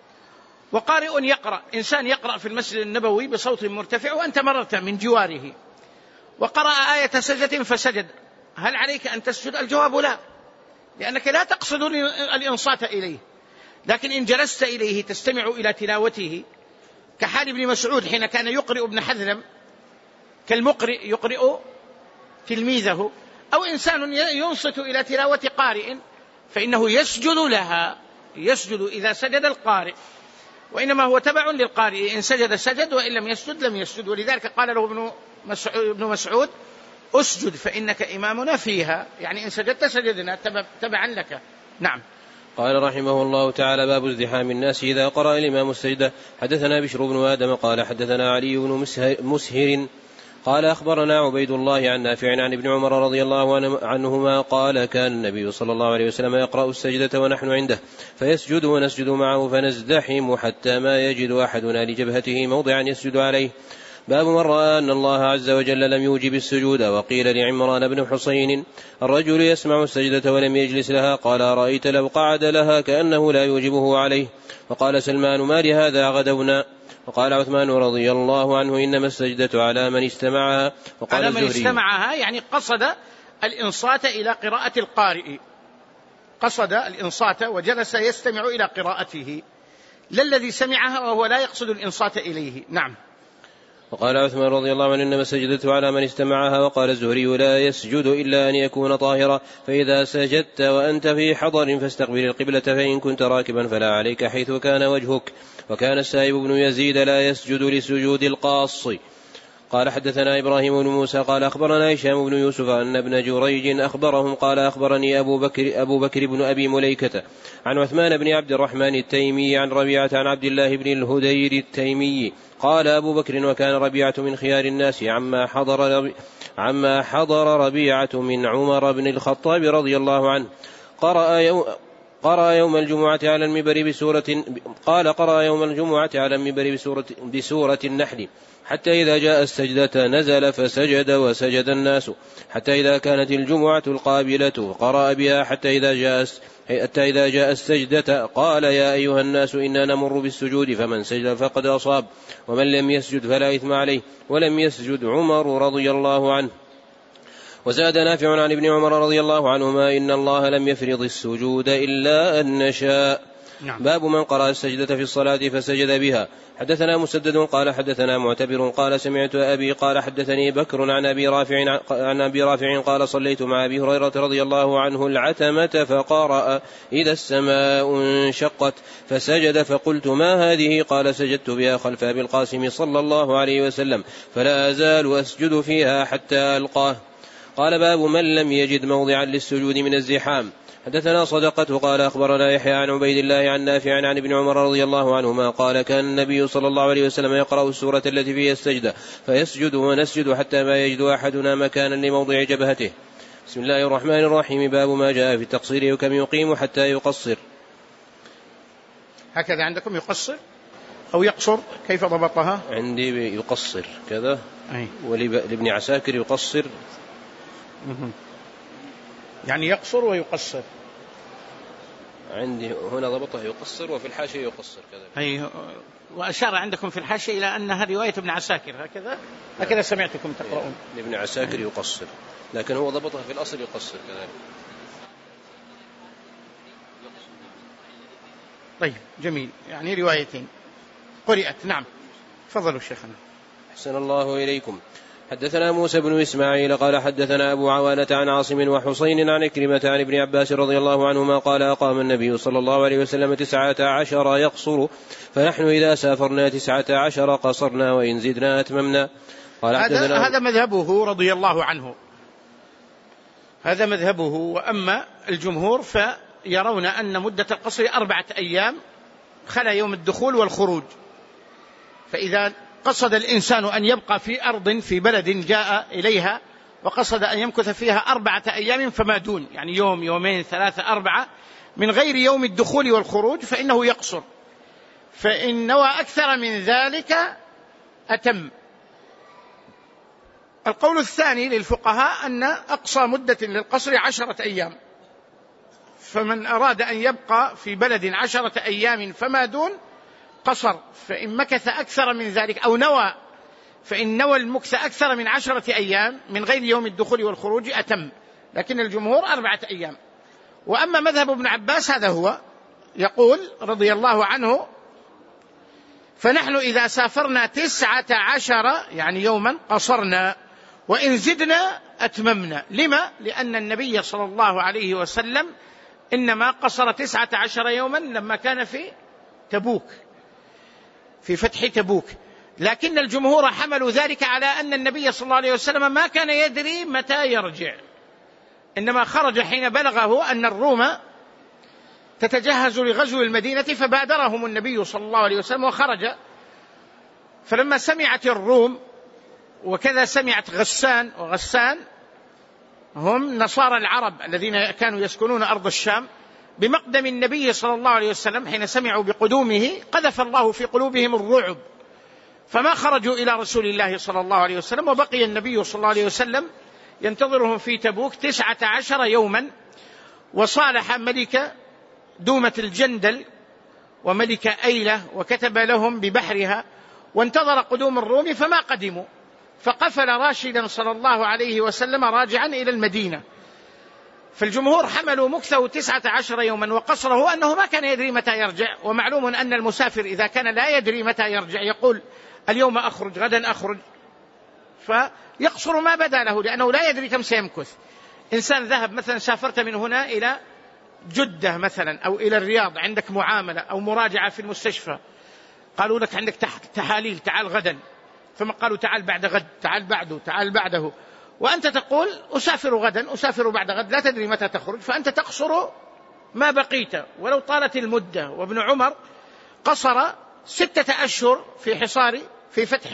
وقارئ يقرأ، إنسان يقرأ في المسجد النبوي بصوت مرتفع وأنت مررت من جواره وقرأ آية سجدة فسجد، هل عليك أن تسجد؟ الجواب لا، لأنك لا تقصد الإنصات إليه. لكن إن جلست إليه تستمع إلى تلاوته كحال ابن مسعود حين كان يقرئ ابن حذلم، كالمقرئ يقرئ تلميذه، أو إنسان ينصت إلى تلاوة قارئ فإنه يسجد لها، يسجد إذا سجد القارئ، وإنما هو تبع للقارئ، إن سجد سجد وإن لم يسجد لم يسجد. ولذلك قال له ابن مسعود, ابن مسعود أسجد فإنك إمامنا فيها، يعني إن سجدت سجدنا تبعا لك. نعم. قال رحمه الله تعالى: باب ازدحام الناس إذا قرأ الإمام السجدة. حدثنا بشر بن آدم قال حدثنا علي بن مسهر قال أخبرنا عبيد الله عن نافع عن ابن عمر رضي الله عنهما قال كان النبي صلى الله عليه وسلم يقرأ السجدة ونحن عنده فيسجد ونسجد معه فنزدحم حتى ما يجد أحدنا لجبهته موضعا يسجد عليه. باب من رأى أن الله عز وجل لم يوجب السجود. وقيل لعمران بن حسين: الرجل يسمع السجدة ولم يجلس لها، قال: رأيت لو قعد لها كأنه لا يوجبه عليه. وقال سلمان: ما لهذا غدونا. وقال عثمان رضي الله عنه: إنما السجدة على من استمعها. وقال على من استمعها يعني قصد الإنصات إلى قراءة القارئ، قصد الإنصات وجلس يستمع إلى قراءته، لا الذي سمعها وهو لا يقصد الإنصات إليه. نعم. وقال عثمان رضي الله عنه: إنما السجدة على من استمعها. وقال الزهري: لا يسجد إلا أن يكون طاهرا، فإذا سجدت وأنت في حضر فاستقبل القبلة، فإن كنت راكبا فلا عليك حيث كان وجهك. وكان السائب بن يزيد لا يسجد لسجود القاص. قال حدثنا إبراهيم بن موسى قال أخبرنا هشام بن يوسف أن ابن جريج أخبرهم قال أخبرني أبو بكر, أبو بكر بن أبي مليكة عن عثمان بن عبد الرحمن التيمي عن ربيعة عن عبد الله بن الهدير التيمي قال أبو بكر: وكان ربيعة من خيار الناس عما حضر, ربي عما حضر ربيعة من عمر بن الخطاب رضي الله عنه. قرأ يوم قرأ يوم الجمعة على المنبر بسورة قال قرأ يوم الجمعة على المنبر بسورة, بسورة النحل حتى إذا جاء السجدة نزل فسجد وسجد الناس حتى إذا كانت الجمعة القابلة قرأ بها حتى إذا جاء حتى إذا جاء السجدة قال: يا أيها الناس إنا نمر بالسجود فمن سجد فقد أصاب ومن لم يسجد فلا إثم عليه. ولم يسجد عمر رضي الله عنه. وزاد نافع عن ابن عمر رضي الله عنهما: إن الله لم يفرض السجود إلا أن نشاء. نعم. باب من قرأ السجدة في الصلاة فسجد بها. حدثنا مسدد قال حدثنا معتبر قال سمعت أبي قال حدثني بكر عن أبي رافع عن أبي رافع قال: صليت مع أبي هريرة رضي الله عنه العتمة فقرأ إذا السماء انشقت فسجد فقلت: ما هذه؟ قال: سجدت بها خلف أبي القاسم صلى الله عليه وسلم فلا أزال أسجد فيها حتى ألقاه. قال: باب من لم يجد موضعا للسجود من الزحام. حدثنا صدقة قال أخبرنا يحيى عن عبيد الله عن نافع عن ابن عمر رضي الله عنهما قال: كان النبي صلى الله عليه وسلم يقرأ السورة التي فيها السجدة فيسجد ونسجد حتى ما يجد أحدنا مكانا لموضع جبهته. بسم الله الرحمن الرحيم. باب ما جاء في التقصير وكم يقيم حتى يقصر. هكذا عندكم يقصر أو يقصر؟ كيف ضبطها؟ عندي يقصر كذا، أي. ولابن عساكر يقصر يعني يقصر ويقصر. عندي هنا ضبطه يقصر وفي الحاشية يقصر كذلك. أي وأشار عندكم في الحاشية إلى أنها رواية ابن عساكر، هكذا هكذا سمعتكم تقرؤون. ابن عساكر يقصر، لكن هو ضبطها في الأصل يقصر كذلك. طيب جميل، يعني روايتين قرئت. نعم تفضلوا شيخنا. أحسن الله إليكم. حدثنا موسى بن إسماعيل قال حدثنا أبو عوانة عن عاصم وحسين عن عكرمة عن ابن عباس رضي الله عنهما قال أقام النبي صلى الله عليه وسلم تسعة عشر يقصر، فنحن إذا سافرنا تسعة عشر قصرنا وإن زدنا أتممنا. قال هذا, هذا مذهبه رضي الله عنه، هذا مذهبه. وأما الجمهور فيرون أن مدة القصر أربعة أيام خلا يوم الدخول والخروج. فإذا قصد الإنسان أن يبقى في أرض في بلد جاء إليها وقصد أن يمكث فيها أربعة أيام فما دون، يعني يوم يومين ثلاثة أربعة من غير يوم الدخول والخروج، فإنه يقصر. فإن نوى أكثر من ذلك أتم. القول الثاني للفقهاء أن أقصى مدة للقصر عشرة أيام، فمن أراد أن يبقى في بلد عشرة أيام فما دون قصر. فإن مكث أكثر من ذلك أو نوى، فإن نوى المكث أكثر من عشرة أيام من غير يوم الدخول والخروج أتم، لكن الجمهور أربعة أيام. وأما مذهب ابن عباس هذا هو، يقول رضي الله عنه فنحن إذا سافرنا تسعة عشر يعني يوما قصرنا وإن زدنا أتممنا. لما؟ لأن النبي صلى الله عليه وسلم إنما قصر تسعة عشر يوما لما كان في تبوك، في فتح تبوك. لكن الجمهور حملوا ذلك على أن النبي صلى الله عليه وسلم ما كان يدري متى يرجع، إنما خرج حين بلغه أن الروم تتجهز لغزو المدينة فبادرهم النبي صلى الله عليه وسلم وخرج. فلما سمعت الروم وكذا سمعت غسان، وغسان هم نصارى العرب الذين كانوا يسكنون أرض الشام، بمقدم النبي صلى الله عليه وسلم حين سمعوا بقدومه قذف الله في قلوبهم الرعب، فما خرجوا إلى رسول الله صلى الله عليه وسلم. وبقي النبي صلى الله عليه وسلم ينتظرهم في تبوك تسعة عشر يوما، وصالح ملك دومة الجندل وملك أيلة وكتب لهم ببحرها، وانتظر قدوم الروم فما قدموا، فقفل راشدا صلى الله عليه وسلم راجعا إلى المدينة. فالجمهور حملوا مكثه تسعة عشر يوما وقصره أنه ما كان يدري متى يرجع. ومعلوم أن المسافر إذا كان لا يدري متى يرجع يقول اليوم أخرج غدا أخرج، فيقصر ما بدا له لأنه لا يدري كم سيمكث. إنسان ذهب مثلا، سافرت من هنا إلى جدة مثلا أو إلى الرياض، عندك معاملة أو مراجعة في المستشفى، قالوا لك عندك تحاليل تعال غدا، ثم قالوا تعال بعد غد، تعال بعده، تعال بعده، وأنت تقول أسافر غدا، أسافر بعد غد، لا تدري متى تخرج، فأنت تقصر ما بقيت ولو طالت المدة. وابن عمر قصر ستة أشهر في حصار في فتح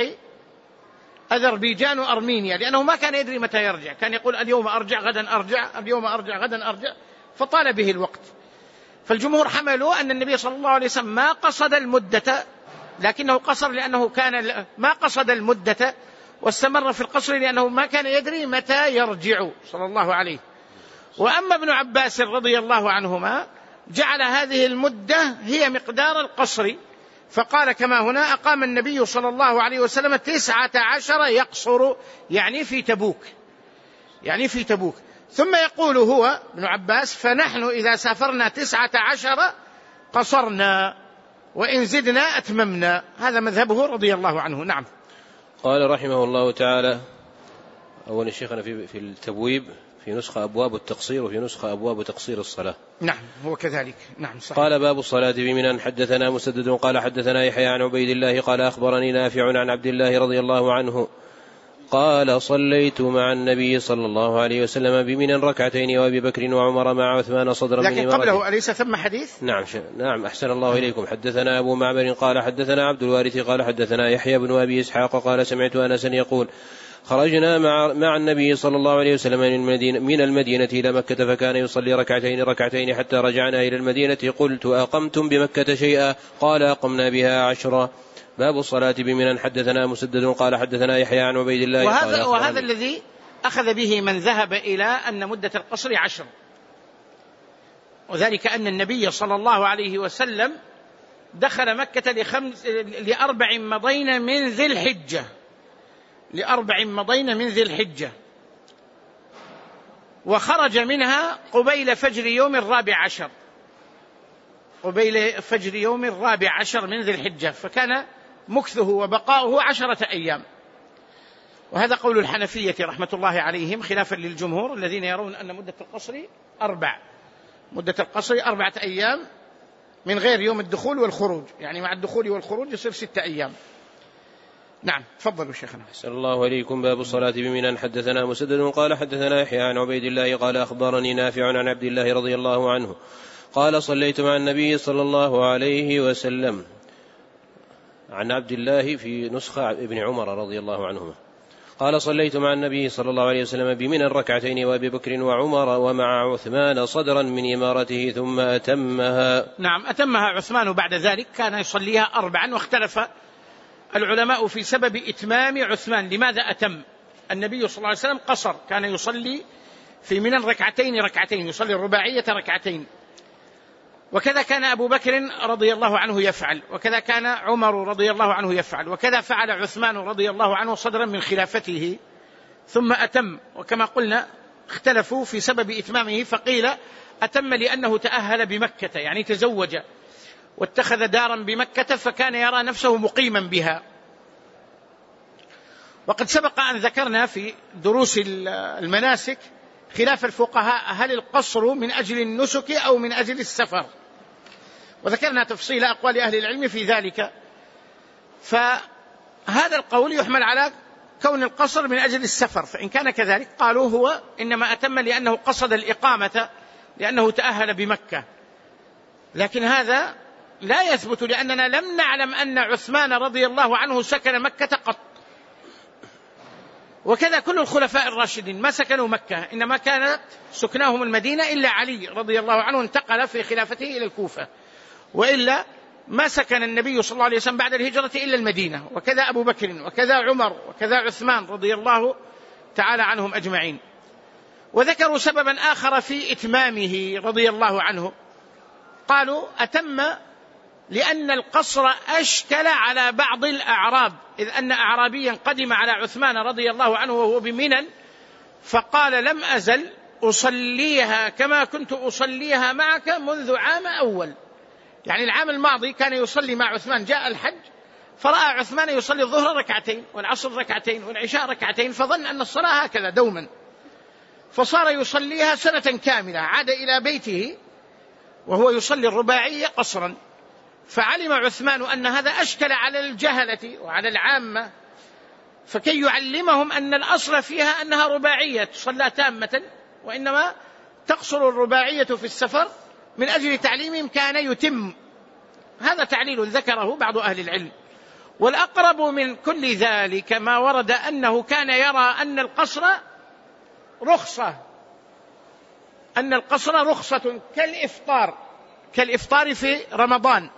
أذربيجان وأرمينيا، لأنه ما كان يدري متى يرجع، كان يقول اليوم أرجع غدا أرجع، اليوم أرجع غدا أرجع، فطال به الوقت. فالجمهور حملوا أن النبي صلى الله عليه وسلم ما قصد المدة، لكنه قصر لأنه كان ما قصد المدة واستمر في القصر لأنه ما كان يدري متى يرجع صلى الله عليه. وأما ابن عباس رضي الله عنهما جعل هذه المدة هي مقدار القصر، فقال كما هنا أقام النبي صلى الله عليه وسلم تسعة عشر يقصر، يعني في تبوك، يعني في تبوك. ثم يقول هو ابن عباس فنحن إذا سافرنا تسعة عشر قصرنا وإن زدنا أتممنا. هذا مذهبه رضي الله عنه. نعم. قال رحمه الله تعالى أول الشيخنا في في التبويب في نسخة أبواب التقصير وفي نسخة أبواب تقصير الصلاة. نعم هو كذلك. نعم صحيح. قال باب الصلاة بمنى. حدثنا مسدد قال حدثنا يحيى عن عبيد الله قال أخبرني نافع عن عبد الله رضي الله عنه قال صليت مع النبي صلى الله عليه وسلم بمنى ركعتين وأبي بكر وعمر مع عثمان صدرا من إمارته. لكن قبله أليس ثم حديث؟ نعم نعم أحسن الله إليكم. حدثنا أبو معمر قال حدثنا عبد الوارث قال حدثنا يحيى بن أبي إسحاق قال سمعت أنسا يقول خرجنا مع, مع النبي صلى الله عليه وسلم من المدينة, من المدينة إلى مكة فكان يصلي ركعتين ركعتين حتى رجعنا إلى المدينة. قلت أقمتم بمكة شيئا؟ قال أقمنا بها عشرا. باب الصلاة بمنى. حدثنا مسدد قال حدثنا يحيى عن عبيد الله وهذا, وهذا الذي أخذ به من ذهب إلى أن مدة القصر عشر، وذلك أن النبي صلى الله عليه وسلم دخل مكة لخمس لأربع مضين من ذي الحجة لأربع مضين من ذي الحجة وخرج منها قبيل فجر يوم الرابع عشر قبيل فجر يوم الرابع عشر من ذي الحجة، فكان مكثه وبقاؤه عشرة أيام. وهذا قول الحنفية رحمة الله عليهم خلافا للجمهور الذين يرون أن مدة القصر أربع مدة القصر أربعة أيام من غير يوم الدخول والخروج، يعني مع الدخول والخروج يصير ستة أيام. نعم تفضلوا شيخنا. أحسن الله إليكم. باب الصلاة بمنى. حدثنا مسدد قال حدثنا يحيى عن عبيد الله قال أخبرني نافع عن عبد الله رضي الله عنه قال صليت مع النبي صلى الله عليه وسلم. عن عبد الله في نسخة ابن عمر رضي الله عنهما قال صليت مع النبي صلى الله عليه وسلم بمنى الركعتين وأبي بكر وعمر ومع عثمان صدرا من إمارته ثم أتمها. نعم أتمها عثمان بعد ذلك، كان يصليها أربعا، واختلف العلماء في سبب إتمام عثمان. لماذا أتم؟ النبي صلى الله عليه وسلم قصر، كان يصلي في منى ركعتين ركعتين، يصلي الرباعية ركعتين، وكذا كان أبو بكر رضي الله عنه يفعل، وكذا كان عمر رضي الله عنه يفعل، وكذا فعل عثمان رضي الله عنه صدرا من خلافته ثم أتم. وكما قلنا اختلفوا في سبب إتمامه، فقيل أتم لأنه تأهل بمكة، يعني تزوج واتخذ دارا بمكة فكان يرى نفسه مقيما بها. وقد سبق أن ذكرنا في دروس المناسك خلاف الفقهاء هل القصر من أجل النسك أو من أجل السفر، وذكرنا تفصيل أقوال أهل العلم في ذلك. فهذا القول يحمل على كون القصر من أجل السفر، فإن كان كذلك قالوا هو إنما أتم لأنه قصد الإقامة لأنه تأهل بمكة، لكن هذا لا يثبت لأننا لم نعلم أن عثمان رضي الله عنه سكن مكة قط، وكذا كل الخلفاء الراشدين ما سكنوا مكة، إنما كانت سكناهم المدينة إلا علي رضي الله عنه انتقل في خلافته إلى الكوفة، وإلا ما سكن النبي صلى الله عليه وسلم بعد الهجرة إلا المدينة، وكذا أبو بكر وكذا عمر وكذا عثمان رضي الله تعالى عنهم أجمعين. وذكروا سببا آخر في إتمامه رضي الله عنه، قالوا أتم لأن القصر أشكل على بعض الأعراب، إذ أن أعرابيا قدم على عثمان رضي الله عنه وهو بمنى فقال لم أزل أصليها كما كنت أصليها معك منذ عام أول، يعني العام الماضي كان يصلي مع عثمان، جاء الحج فرأى عثمان يصلي الظهر ركعتين والعصر ركعتين والعشاء ركعتين، فظن أن الصلاة هكذا دوما، فصار يصليها سنة كاملة. عاد إلى بيته وهو يصلي الرباعية قصرا، فعلم عثمان أن هذا أشكل على الجهلة وعلى العامة، فكي يعلمهم أن الأصل فيها أنها رباعية تصلى تامة، وإنما تقصر الرباعية في السفر من أجل تعليمهم كان يتم. هذا تعليل ذكره بعض أهل العلم. والأقرب من كل ذلك ما ورد أنه كان يرى أن القصر رخصة أن القصر رخصة كالإفطار كالإفطار في رمضان.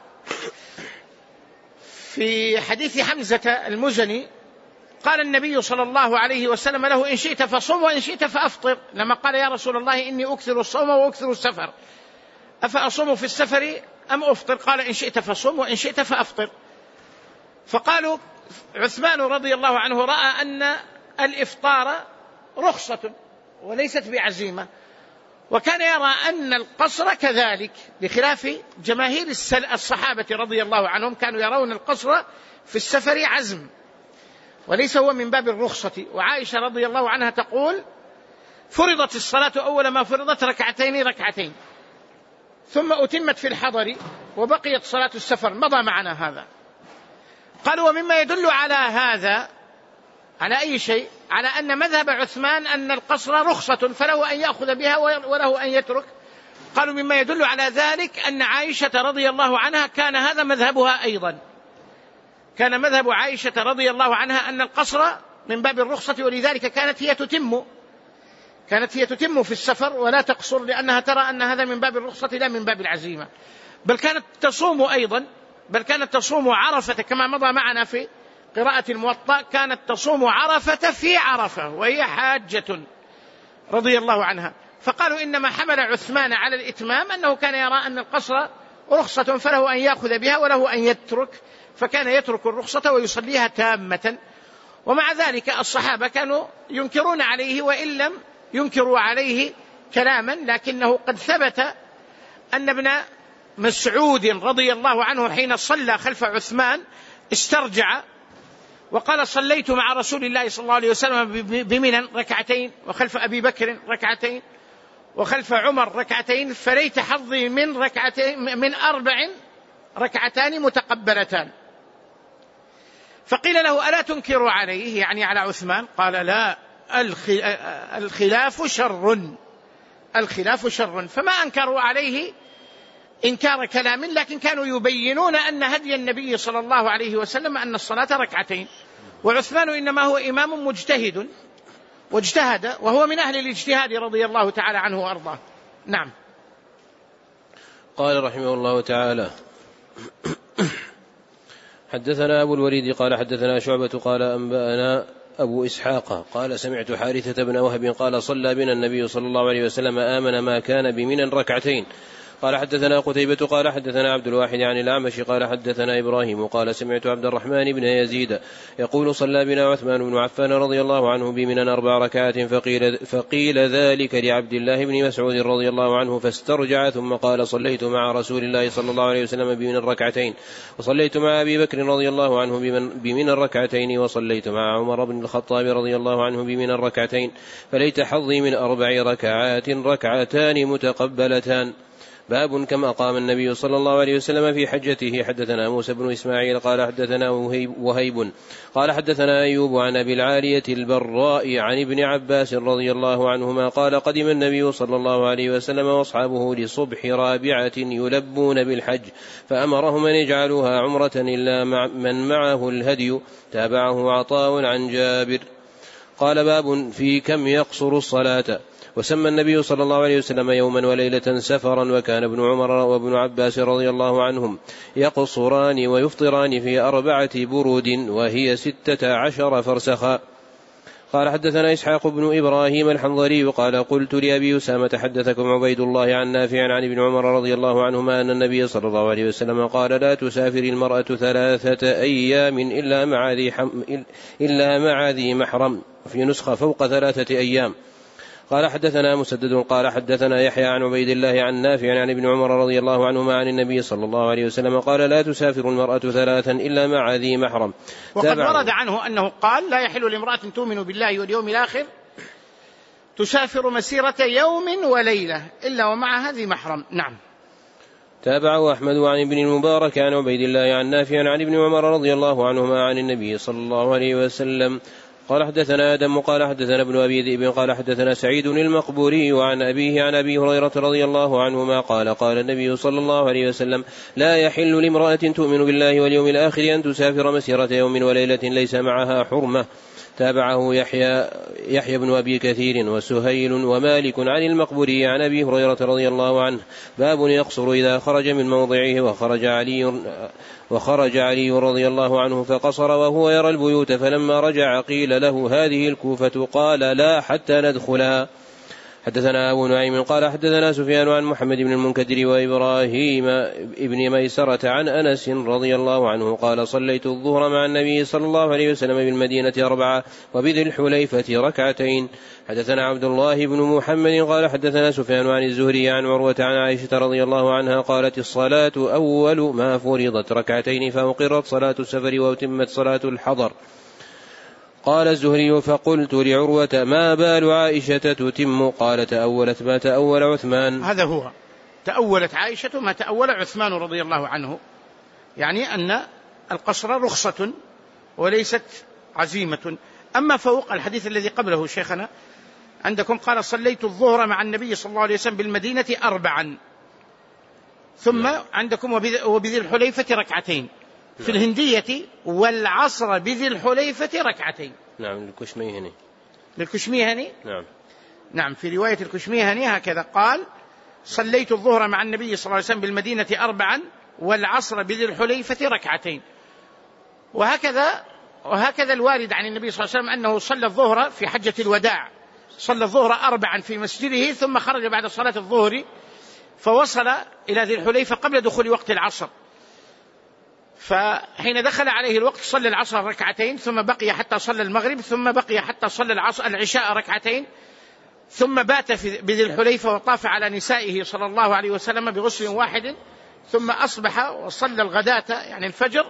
في حديث حمزة المزني قال النبي صلى الله عليه وسلم له إن شئت فصم وإن شئت فأفطر، لما قال يا رسول الله إني أكثر الصوم وأكثر السفر أفأصوم في السفر أم أفطر؟ قال إن شئت فصم وإن شئت فأفطر. فقالوا عثمان رضي الله عنه رأى أن الإفطار رخصة وليست بعزيمة، وكان يرى أن القصر كذلك، بخلاف جماهير الصحابة رضي الله عنهم كانوا يرون القصر في السفر عزم وليس هو من باب الرخصة. وعائشة رضي الله عنها تقول فرضت الصلاة أول ما فرضت ركعتين ركعتين ثم أتمت في الحضر وبقيت صلاة السفر، مضى معنا هذا. قالوا ومما يدل على هذا على أي شيء؟ على أن مذهب عثمان أن القصر رخصة فله أن يأخذ بها وله أن يترك. قالوا مما يدل على ذلك أن عائشة رضي الله عنها كان هذا مذهبها أيضا، كان مذهب عائشة رضي الله عنها أن القصر من باب الرخصة، ولذلك كانت هي تتم كانت هي تتم في السفر ولا تقصر، لأنها ترى أن هذا من باب الرخصة لا من باب العزيمة. بل كانت تصوم أيضا بل كانت تصوم عرفة كما مضى معنا في قراءة الموطأ كانت تصوم عرفة في عرفة وهي حاجة رضي الله عنها، فقالوا إنما حمل عثمان على الإتمام أنه كان يرى أن القصر رخصة فله أن يأخذ بها وله أن يترك، فكان يترك الرخصة ويصليها تامة. ومع ذلك الصحابة كانوا ينكرون عليه وإن لم ينكروا عليه كلاما، لكنه قد ثبت أن ابن مسعود رضي الله عنه حين صلى خلف عثمان استرجع وقال صليت مع رسول الله صلى الله عليه وسلم بمنى ركعتين وخلف أبي بكر ركعتين وخلف عمر ركعتين، فليت حظي من ركعتين من أربع ركعتان متقبلتان. فقيل له ألا تنكر عليه يعني على عثمان؟ قال لا، الخلاف شر، الخلاف شر. فما أنكروا عليه إنكار كلام، لكن كانوا يبينون أن هدي النبي صلى الله عليه وسلم أن الصلاة ركعتين، وعثمان إنما هو إمام مجتهد واجتهد وهو من أهل الاجتهاد رضي الله تعالى عنه وأرضاه. نعم. قال رحمه الله تعالى حدثنا أبو الوليد قال حدثنا شعبة قال أنبأنا أبو إسحاق قال سمعت حارثة بن وهب قال صلى بنا النبي صلى الله عليه وسلم آمن ما كان بمنى ركعتين. قال حدثنا قتيبة قال حدثنا عبد الواحد عن الأعمش قال حدثنا إبراهيم قال سمعت عبد الرحمن بن يزيد يقول صلى بنا عثمان بن عفان رضي الله عنه بمنى أربع ركعات، فقيل, فقيل ذلك لعبد الله بن مسعود رضي الله عنه فاسترجع، ثم قال صليت مع رسول الله صلى الله عليه وسلم بمنى الركعتين، وصليت مع أبي بكر رضي الله عنه بمنى الركعتين، وصليت مع عمر بن الخطاب رضي الله عنه بمنى الركعتين، فليت حظي من أربع ركعات ركعتان متقبلتان. باب كما قام النبي صلى الله عليه وسلم في حجته. حدثنا موسى بن إسماعيل قال حدثنا وهيب قال حدثنا أيوب عن أبي العالية البراء عن ابن عباس رضي الله عنهما قال قدم النبي صلى الله عليه وسلم وأصحابه لصبح رابعة يلبون بالحج، فأمرهم أن يجعلوها عمرة إلا مع من معه الهدي. تابعه عطاء عن جابر. قال باب في كم يقصر الصلاة. وسمى النبي صلى الله عليه وسلم يوما وليلة سفرا، وكان ابن عمر وابن عباس رضي الله عنهم يقصران ويفطران في أربعة برود وهي ستة عشر فرسخا. قال حدثنا إسحاق بن إبراهيم الحنظلي قال قلت لأبي أسامة حدثكم عبيد الله عن نافع عن ابن عمر رضي الله عنهما أن النبي صلى الله عليه وسلم قال لا تسافر المرأة ثلاثة أيام إلا مع ذي, حم إلا مع ذي محرم، في نسخة فوق ثلاثة أيام. قال حدثنا مسدد قال حدثنا يحيى عن عبيد الله عن نافع عن ابن عمر رضي الله عنهما عن النبي صلى الله عليه وسلم قال لا تسافر المرأة ثلاثا إلا مع ذي محرم. وقد ورد عنه أنه قال لا يحل لامرأة تؤمن بالله واليوم الآخر تسافر مسيرة يوم وليلة إلا ومع هذه محرم. نعم. تابعه أحمد عن ابن المبارك عن عبيد الله عن نافع عن ابن عمر رضي الله عنهما عن النبي صلى الله عليه وسلم قال حدثنا آدم قال حدثنا ابن أبي ذئب قال حدثنا سعيد المقبوري وعن أبيه عن أبي هريرة رضي الله عنهما قال قال النبي صلى الله عليه وسلم لا يحل لامرأة تؤمن بالله واليوم الآخر أن تسافر مسيرة يوم وليلة ليس معها حرمة. تابعه يحيى, يحيى بن أبي كثير وسهيل ومالك عن المقبوري عن أبي هريرة رضي الله عنه. باب يقصر إذا خرج من موضعه وخرج علي وخرج علي رضي الله عنه فقصر وهو يرى البيوت، فلما رجع قيل له هذه الكوفة قال لا حتى ندخلها. حدثنا أبو نعيم قال حدثنا سفيان عن محمد بن المنكدر وإبراهيم ابن ميسرة عن أنس رضي الله عنه قال صليت الظهر مع النبي صلى الله عليه وسلم بالمدينة أربعة وبذي الحليفة ركعتين. حدثنا عبد الله بن محمد قال حدثنا سفيان عن الزهري عن عروة عن عائشة رضي الله عنها قالت الصلاة أول ما فرضت ركعتين فأقرت صلاة السفر وأتمت صلاة الحضر. قال الزهري فقلت لعروة ما بال عائشة تتم؟ قال تأولت ما تأول عثمان. هذا هو تأولت عائشة ما تأول عثمان رضي الله عنه، يعني أن القصر رخصة وليست عزيمة. أما فوق الحديث الذي قبله شيخنا عندكم قال صليت الظهر مع النبي صلى الله عليه وسلم بالمدينة أربعا، ثم عندكم وبذي الحليفة ركعتين في الهندية والعصر بذي الحليفة ركعتين. نعم للكشميهني للكشميهني نعم نعم في رواية الكشميهني هكذا قال صليت الظهر مع النبي صلى الله عليه وسلم بالمدينة أربعا والعصر بذي الحليفة ركعتين. وهكذا وهكذا الوارد عن النبي صلى الله عليه وسلم أنه صلى الظهر في حجة الوداع، صلى الظهر أربعا في مسجده، ثم خرج بعد صلاة الظهر فوصل إلى ذي الحليفة قبل دخول وقت العصر، فحين دخل عليه الوقت صلى العصر ركعتين، ثم بقي حتى صلى المغرب، ثم بقي حتى صلى العصر العشاء ركعتين، ثم بات في بذي الحليفة وطاف على نسائه صلى الله عليه وسلم بغسل واحد، ثم أصبح وصلى الغداة يعني الفجر،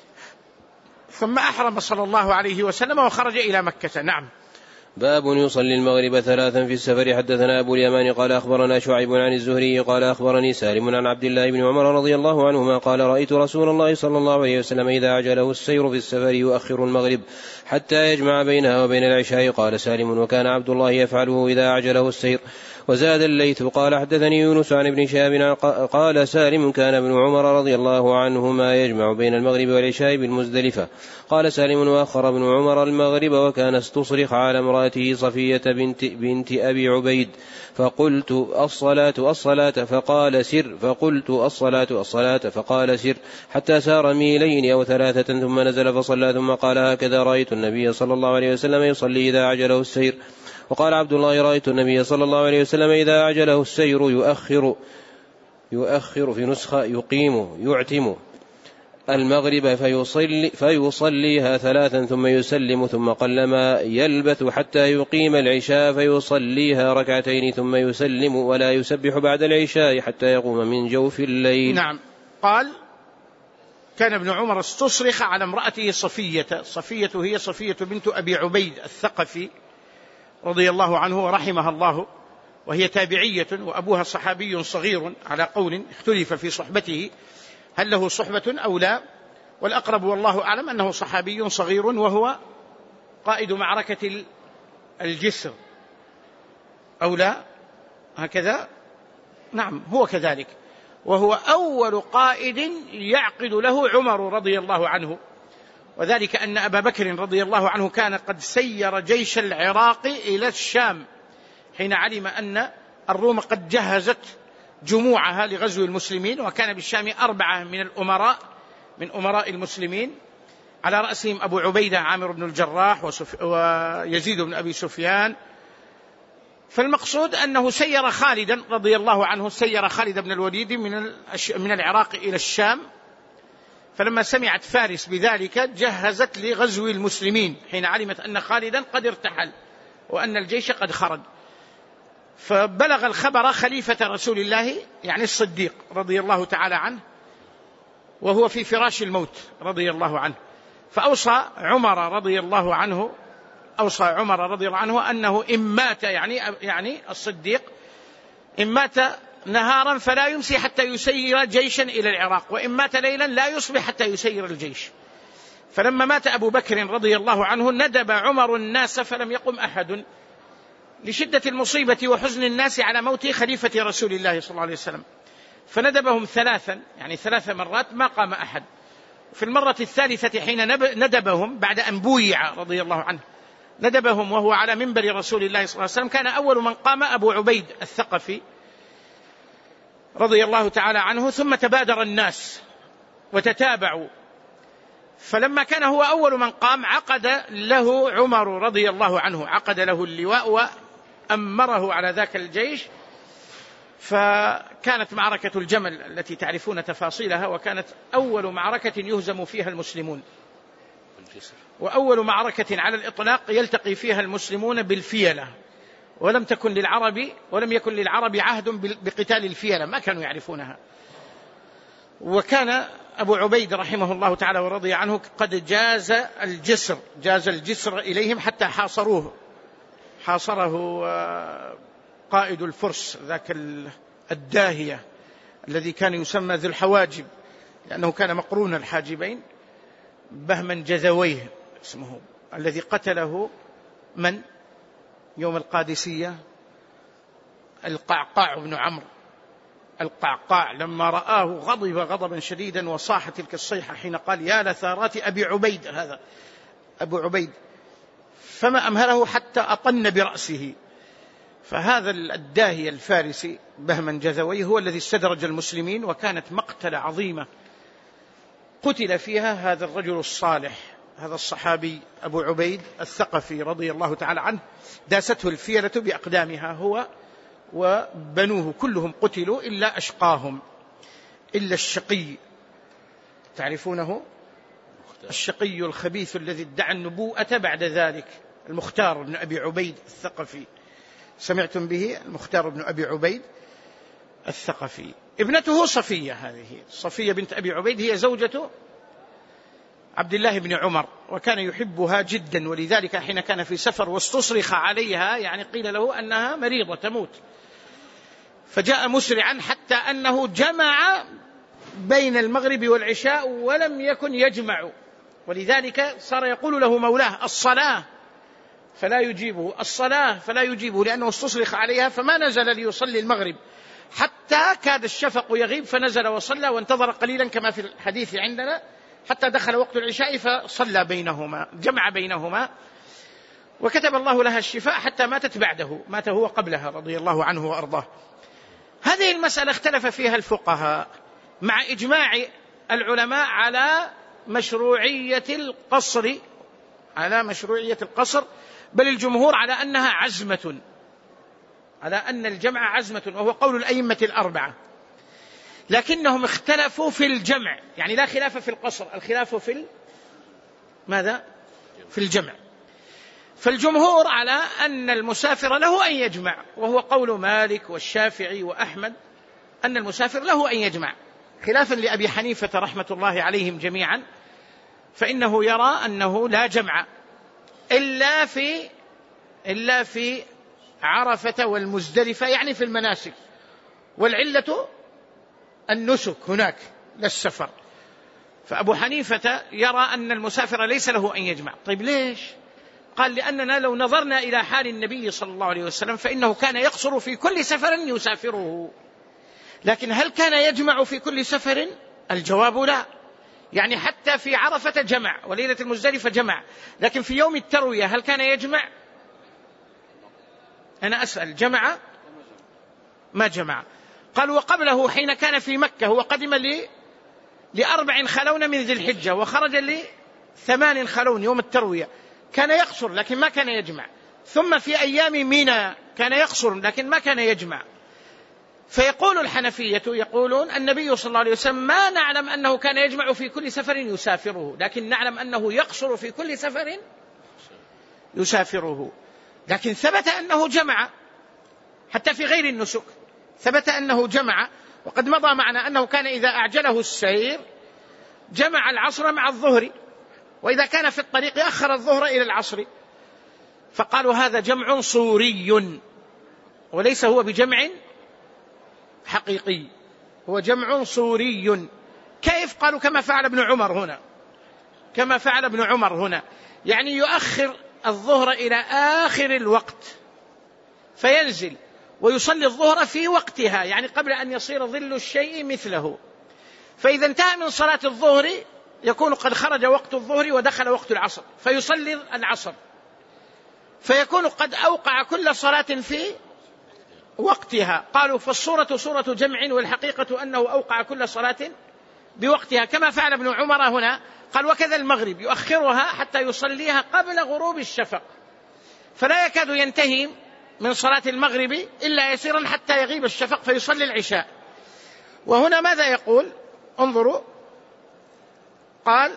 ثم أحرم صلى الله عليه وسلم وخرج إلى مكة. نعم. باب يصلي المغرب ثلاثا في السفر. حدثنا أبو اليمان قال أخبرنا شعيب عن الزهري قال أخبرني سالم عن عبد الله بن عمر رضي الله عنهما قال رأيت رسول الله صلى الله عليه وسلم إذا عجله السير في السفر يؤخر المغرب حتى يجمع بينها وبين العشاء. قال سالم وكان عبد الله يفعله إذا عجله السير. وزاد الليث قال حدثني يونس عن ابن شهاب قال سالم كان ابن عمر رضي الله عنهما يجمع بين المغرب والعشاء بالمزدلفة. قال سالم وأخر ابن عمر المغرب وكان استصرخ على امرأته صفية بنت, بنت أبي عبيد فقلت الصلاة الصلاة فقال سر، فقلت الصلاة الصلاة فقال سر، حتى سار ميلين أو ثلاثة ثم نزل فصلى ثم قال هكذا رأيت النبي صلى الله عليه وسلم يصلي إذا عجله السير. وقال عبد الله رأيت النبي صلى الله عليه وسلم إذا عجله السير يؤخر يؤخر في نسخة يقيم يعتم المغرب فيصلي فيصليها ثلاثا ثم يسلم ثم قلما يلبث حتى يقيم العشاء فيصليها ركعتين ثم يسلم ولا يسبح بعد العشاء حتى يقوم من جوف الليل. نعم. قال كان ابن عمر استصرخ على امرأته صفية. صفية هي صفية بنت أبي عبيد الثقفي رضي الله عنه ورحمها الله، وهي تابعية وأبوها صحابي صغير على قول اختلف في صحبته هل له صحبة أو لا، والأقرب والله أعلم أنه صحابي صغير وهو قائد معركة الجسر أو لا هكذا. نعم هو كذلك، وهو أول قائد يعقد له عمر رضي الله عنه، وذلك أن أبا بكر رضي الله عنه كان قد سير جيش العراق إلى الشام حين علم أن الروم قد جهزت جموعها لغزو المسلمين، وكان بالشام أربعة من الأمراء من أمراء المسلمين على رأسهم أبو عبيدة عامر بن الجراح ويزيد بن أبي سفيان. فالمقصود أنه سير خالدا رضي الله عنه سير خالد بن الوليد من من العراق إلى الشام، فلما سمعت فارس بذلك جهزت لغزو المسلمين حين علمت أن خالدا قد ارتحل وأن الجيش قد خرج. فبلغ الخبر خليفة رسول الله يعني الصديق رضي الله تعالى عنه وهو في فراش الموت رضي الله عنه، فأوصى عمر رضي الله عنه أوصى عمر رضي الله عنه أنه إن مات يعني يعني الصديق إن مات نهارا فلا يمسي حتى يسير جيشا إلى العراق، وإن مات ليلا لا يصبح حتى يسير الجيش. فلما مات أبو بكر رضي الله عنه ندب عمر الناس فلم يقم أحد لشدة المصيبة وحزن الناس على موت خليفة رسول الله صلى الله عليه وسلم، فندبهم ثلاثا يعني ثلاث مرات ما قام أحد. في المرة الثالثة حين ندبهم بعد أن بويع رضي الله عنه ندبهم وهو على منبر رسول الله صلى الله عليه وسلم، كان أول من قام أبو عبيد الثقفي رضي الله تعالى عنه، ثم تبادر الناس وتتابعوا، فلما كان هو أول من قام عقد له عمر رضي الله عنه عقد له اللواء وأمره على ذاك الجيش. فكانت معركة الجمل التي تعرفون تفاصيلها، وكانت أول معركة يهزم فيها المسلمون، وأول معركة على الإطلاق يلتقي فيها المسلمون بالفيلة، ولم تكن للعرب ولم يكن للعرب عهد بقتال الفيلة، ما كانوا يعرفونها. وكان أبو عبيد رحمه الله تعالى ورضي عنه قد جاز الجسر جاز الجسر إليهم حتى حاصروه حاصره قائد الفرس ذاك الداهية الذي كان يسمى ذو الحواجب، لأنه كان مقرون الحاجبين، بهمن جذويه اسمه، الذي قتله من يوم القادسية القعقاع بن عمرو. القعقاع لما رآه غضب غضبا شديدا وصاح تلك الصيحة حين قال يا لثارات أبي عبيد، هذا أبو عبيد، فما أمهله حتى أطن برأسه. فهذا الداهية الفارسي بهمن جذويه هو الذي استدرج المسلمين، وكانت مقتلة عظيمة قتل فيها هذا الرجل الصالح هذا الصحابي أبو عبيد الثقفي رضي الله تعالى عنه داسته الفيلة بأقدامها، هو وبنوه كلهم قتلوا إلا أشقاهم، إلا الشقي، تعرفونه؟ الشقي الخبيث الذي ادعى النبوءة بعد ذلك، المختار بن أبي عبيد الثقفي، سمعتم به؟ المختار بن أبي عبيد الثقفي. ابنته صفية، هذه صفية بنت أبي عبيد هي زوجة عبد الله بن عمر، وكان يحبها جدا، ولذلك حين كان في سفر واستصرخ عليها، يعني قيل له أنها مريضة تموت، فجاء مسرعا حتى أنه جمع بين المغرب والعشاء ولم يكن يجمع، ولذلك صار يقول له مولاه الصلاة فلا يجيبه، الصلاة فلا يجيبه، لأنه استصرخ عليها، فما نزل ليصلي المغرب حتى كاد الشفق يغيب، فنزل وصلى وانتظر قليلا كما في الحديث عندنا حتى دخل وقت العشاء فصلى بينهما، جمع بينهما، وكتب الله لها الشفاء حتى ماتت بعده، مات هو قبلها رضي الله عنه وأرضاه. هذه المسألة اختلف فيها الفقهاء مع إجماع العلماء على مشروعية القصر، على مشروعية القصر، بل الجمهور على أنها عزمة، على أن الجمع عزمة، وهو قول الأئمة الأربعة، لكنهم اختلفوا في الجمع، يعني لا خلاف في القصر، الخلاف في ال... ماذا؟ في الجمع. فالجمهور على أن المسافر له أن يجمع، وهو قول مالك والشافعي وأحمد، أن المسافر له أن يجمع، خلافا لأبي حنيفة رحمة الله عليهم جميعا، فإنه يرى أنه لا جمع إلا في إلا في عرفة والمزدلفة، يعني في المناسك، والعلة النسك هناك لا السفر. فأبو حنيفة يرى أن المسافر ليس له أن يجمع. طيب ليش؟ قال لأننا لو نظرنا إلى حال النبي صلى الله عليه وسلم فإنه كان يقصر في كل سفر يسافره، لكن هل كان يجمع في كل سفر؟ الجواب لا، يعني حتى في عرفة جمع وليلة المزدلفة جمع، لكن في يوم التروية هل كان يجمع؟ أنا أسأل، جمع؟ ما جمع. قال وقبله حين كان في مكة هو قدم لي لأربع خلون من ذي الحجة وخرج لثمان خلون يوم التروية، كان يقصر لكن ما كان يجمع. ثم في أيام منى كان يقصر لكن ما كان يجمع. فيقول الحنفية يقولون النبي صلى الله عليه وسلم ما نعلم أنه كان يجمع في كل سفر يسافره، لكن نعلم أنه يقصر في كل سفر يسافره، لكن ثبت أنه جمع حتى في غير النسك، ثبت أنه جمع. وقد مضى معنا أنه كان إذا أعجله السير جمع العصر مع الظهر، وإذا كان في الطريق أخر الظهر إلى العصر. فقالوا هذا جمع صوري وليس هو بجمع حقيقي، هو جمع صوري. كيف؟ قالوا كما فعل ابن عمر هنا، كما فعل ابن عمر هنا، يعني يؤخر الظهر إلى آخر الوقت فينزل ويصلي الظهر في وقتها، يعني قبل أن يصير ظل الشيء مثله. فإذا انتهى من صلاة الظهر يكون قد خرج وقت الظهر ودخل وقت العصر، فيصلي العصر، فيكون قد أوقع كل صلاة في وقتها. قالوا فالصورة صورة جمع، والحقيقة أنه أوقع كل صلاة بوقتها كما فعل ابن عمر هنا. قال وكذا المغرب يؤخرها حتى يصليها قبل غروب الشفق، فلا يكاد ينتهي من صلاة المغرب إلا يسيرا حتى يغيب الشفق فيصلي العشاء. وهنا ماذا يقول؟ انظروا، قال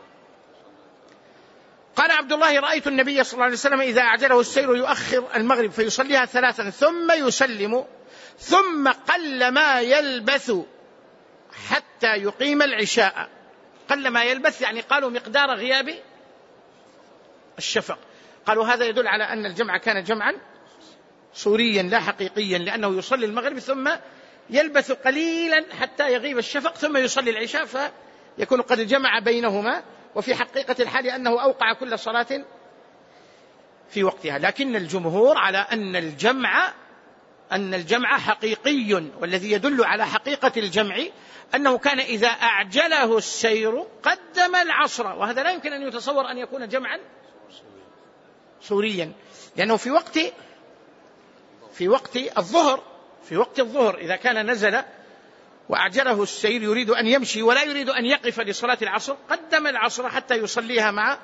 قال عبد الله رأيت النبي صلى الله عليه وسلم إذا أعجله السير يؤخر المغرب فيصليها ثلاثا ثم يسلم، ثم قل ما يلبث حتى يقيم العشاء. قل ما يلبث يعني قالوا مقدار غياب الشفق. قالوا هذا يدل على أن الجمع كان جمعا صوريا لا حقيقيا، لأنه يصلي المغرب ثم يلبث قليلا حتى يغيب الشفق ثم يصلي العشاء، فيكون قد جمع بينهما، وفي حقيقة الحال أنه أوقع كل صلاة في وقتها. لكن الجمهور على أن الجمع أن الجمع حقيقي، والذي يدل على حقيقة الجمع أنه كان إذا أعجله السير قدم العصر، وهذا لا يمكن أن يتصور أن يكون جمعا صوريا، لأنه في وقت في وقت الظهر في وقت الظهر إذا كان نزل وأعجله السير يريد أن يمشي ولا يريد أن يقف لصلاة العصر قدم العصر حتى يصليها مع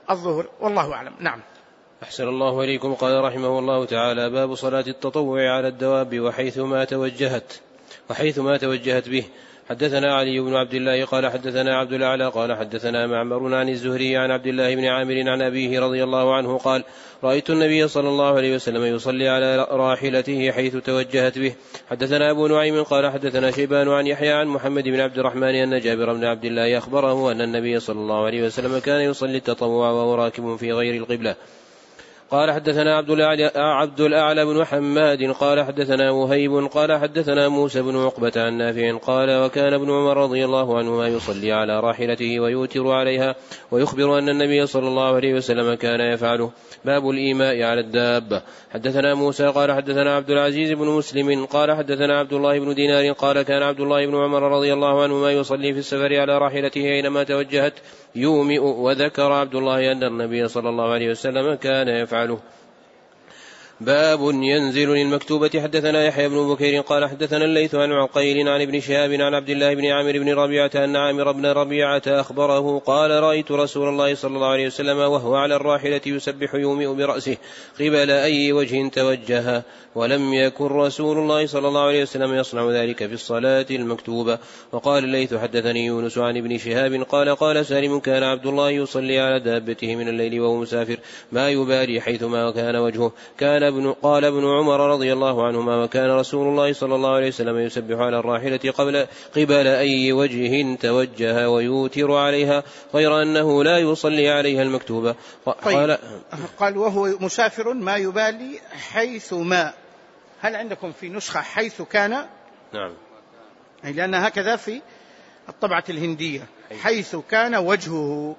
الظهر، والله أعلم. نعم. أحسن الله إليكم. قال رحمه الله تعالى: باب صلاة التطوع على الدواب وحيث ما توجهت وحيث ما توجهت به. حدثنا علي بن عبد الله قال حدثنا عبد الأعلى قال حدثنا معمر عن الزهري عن عبد الله بن عامر عن أبيه رضي الله عنه قال: رأيت النبي صلى الله عليه وسلم يصلي على راحلته حيث توجهت به. حدثنا أبو نعيم قال حدثنا شيبان عن يحيى عن محمد بن عبد الرحمن أن جابر بن عبد الله أخبره أن النبي صلى الله عليه وسلم كان يصلي التطوع وهو راكب في غير القبلة. قال حدثنا عبد الأعلى, عبد الأعلى بن حماد قال حدثنا وهيب قال حدثنا موسى بن عقبة عن نافع قال: وكان ابن عمر رضي الله عنهما يصلي على راحلته ويوتر عليها ويخبر أن النبي صلى الله عليه وسلم كان يفعله. باب الإيماء على الدابة. حدثنا موسى قال حدثنا عبد العزيز بن مسلم قال حدثنا عبد الله بن دينار قال: كان عبد الله بن عمر رضي الله عنهما يصلي في السفر على راحلته أينما توجهت يومئ. وذكر عبد الله أن النبي صلى الله عليه وسلم كان يفعله. باب ينزل للمكتوبة. حدثنا يحيى بن بكير قال حدثنا الليث عن عقيل عن ابن شهاب عن عبد الله بن عامر بن ربيعة أن عامر بن ربيعة أخبره قال: رأيت رسول الله صلى الله عليه وسلم وهو على الراحلة يسبح يومئ برأسه قبل أي وجه توجه، ولم يكن رسول الله صلى الله عليه وسلم يصنع ذلك في الصلاة المكتوبة. وقال الليث حدثني يونس عن ابن شهاب قال: قال سالم: كان عبد الله يصلي على دابته من الليل وهو مسافر ما يبالي حيثما كان وجهه. كان ابن قال ابن عمر رضي الله عنهما: وكان رسول الله صلى الله عليه وسلم يسبح على الراحلة قبل قبل أي وجه توجه ويوتر عليها، غير أنه لا يصلي عليها المكتوبة. قال, قال وهو مسافر ما يبالي حيث ما. هل عندكم في نسخة حيث كان؟ نعم، لأن هكذا في الطبعة الهندية حيث كان وجهه.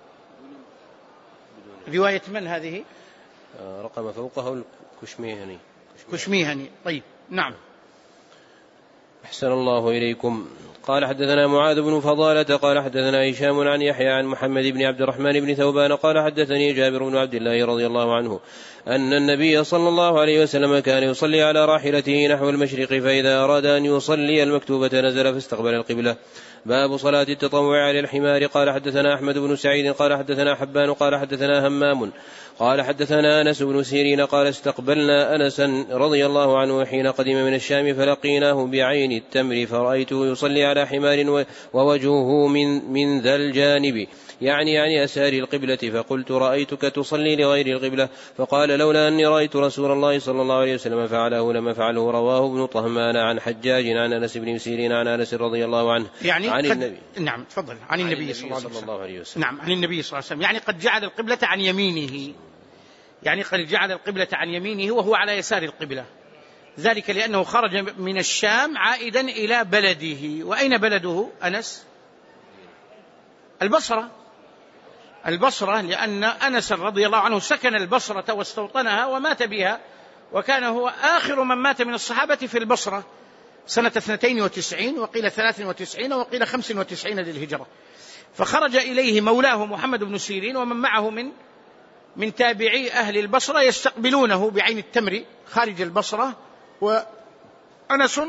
رواية من هذه؟ رقم فوقه الكشميهني. كشميهني. طيب. نعم. أحسن الله إليكم. قال حدثنا معاذ بن فضالة قال حدثنا هشام عن يحيى عن محمد بن عبد الرحمن بن ثوبان قال حدثني جابر بن عبد الله رضي الله عنه أن النبي صلى الله عليه وسلم كان يصلي على راحلته نحو المشرق، فإذا أراد أن يصلي المكتوبة نزل فاستقبل القبلة. باب صلاة التطوع على الحمار. قال حدثنا أحمد بن سعيد قال حدثنا حبان قال حدثنا همام قال حدثنا أنس بن سيرين قال: استقبلنا أنسا رضي الله عنه حين قدم من الشام فلقيناه بعين التمر فرأيته يصلي على حمار ووجهه من, من ذا الجانب، يعني عن يسار القبلة، فقلت: رأيتك تصلي لغير القبلة. فقال: لولا أني رأيت رسول الله صلى الله عليه وسلم فعله لما فعله. رواه ابن طهمان عن حجاج عن أنس بن سيرين عن أنس رضي الله عنه يعني عن قد... النبي. نعم تفضل. عن النبي, النبي صلى, صلى الله عليه وسلم. نعم، عن النبي صلى الله عليه وسلم، يعني قد جعل القبلة عن يمينه، يعني قد جعل القبلة عن يمينه وهو على يسار القبلة، ذلك لأنه خرج من الشام عائدا إلى بلده. وأين بلده أنس؟ البصرة. البصرة، لأن أنس رضي الله عنه سكن البصرة واستوطنها ومات بها، وكان هو آخر من مات من الصحابة في البصرة سنة اثنتين وتسعين وقيل ثلاث وتسعين وقيل خمس وتسعين للهجرة. فخرج إليه مولاه محمد بن سيرين ومن معه من من تابعي أهل البصرة يستقبلونه بعين التمر خارج البصرة. وأنس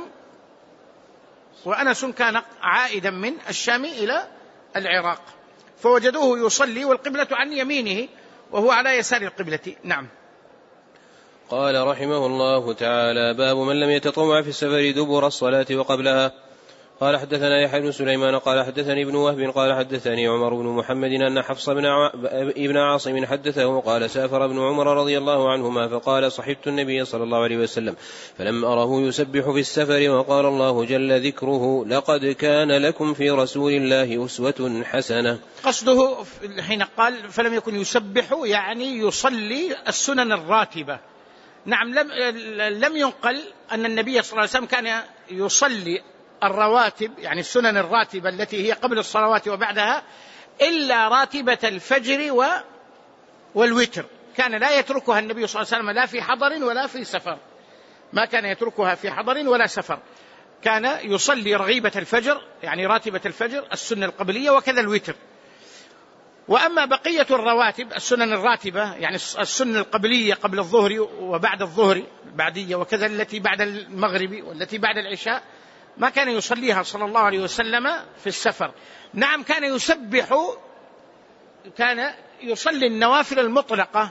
وأنس كان عائدا من الشام إلى العراق، فوجدوه يصلي والقبلة عن يمينه وهو على يسار القبلة. نعم. قال رحمه الله تعالى: باب من لم يتطوع في السفر دبر الصلاة وقبلها. قال حدثنا يحيى بن سليمان قال حدثني ابن وهب قال حدثني عمر بن محمد أن حفص بن ابن عاصم حدثه قال: سافر ابن عمر رضي الله عنهما فقال: صحبت النبي صلى الله عليه وسلم فلم أره يسبح في السفر، وقال الله جل ذكره: لقد كان لكم في رسول الله أسوة حسنة. قصده حين قال فلم يكن يسبح يعني يصلي السنن الراتبة. نعم، لم, لم ينقل أن النبي صلى الله عليه وسلم كان يصلي الرواتب، يعني السنن الراتبة التي هي قبل الصلوات وبعدها، إلا راتبة الفجر و والوتر، كان لا يتركها النبي صلى الله عليه وسلم لا في حضر ولا في سفر، ما كان يتركها في حضر ولا سفر، كان يصلي رغيبة الفجر يعني راتبة الفجر السنة القبلية وكذا الوتر. وأما بقية الرواتب السنن الراتبة يعني السنة القبلية قبل الظهر وبعد الظهر بعدية وكذا التي بعد المغرب والتي بعد العشاء ما كان يصليها صلى الله عليه وسلم في السفر. نعم، كان يسبح كان يصلي النوافل المطلقة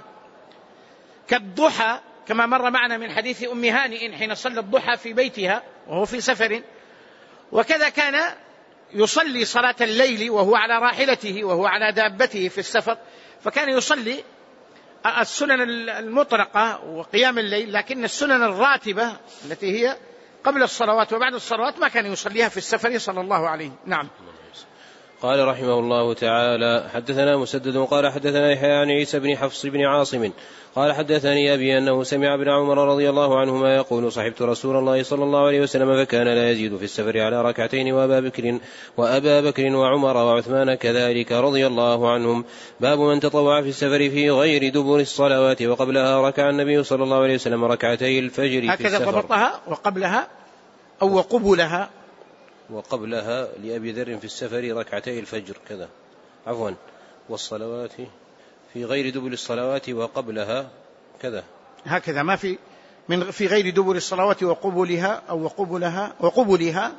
كالضحى كما مر معنا من حديث أم هانئ حين صلى الضحى في بيتها وهو في سفر، وكذا كان يصلي صلاة الليل وهو على راحلته وهو على دابته في السفر، فكان يصلي السنن المطلقة وقيام الليل، لكن السنن الراتبة التي هي قبل الصلوات وبعد الصلوات ما كان يصليها في السفر صلى الله عليه. نعم. قال رحمه الله تعالى: حدثنا مسدد قال حدثنا يحيى عن عيسى بن حفص بن عاصم قال حدثني أبي أنه سمع ابن عمر رضي الله عنهما يقول: صحبت رسول الله صلى الله عليه وسلم فكان لا يزيد في السفر على ركعتين وأبا بكر وأبا بكر وعمر وعثمان كذلك رضي الله عنهم. باب من تطوع في السفر في غير دبر الصلوات وقبلها ركع النبي صلى الله عليه وسلم ركعتي الفجر في السفر. هكذا ضبطها وقبلها أو وقبلها وقبلها لأبي ذر في السفر ركعتي الفجر كذا عفوا والصلوات في غير دبر الصلوات وقبلها كذا هكذا، ما في من في غير دبر الصلوات وقبلها أو وقبلها وقبلها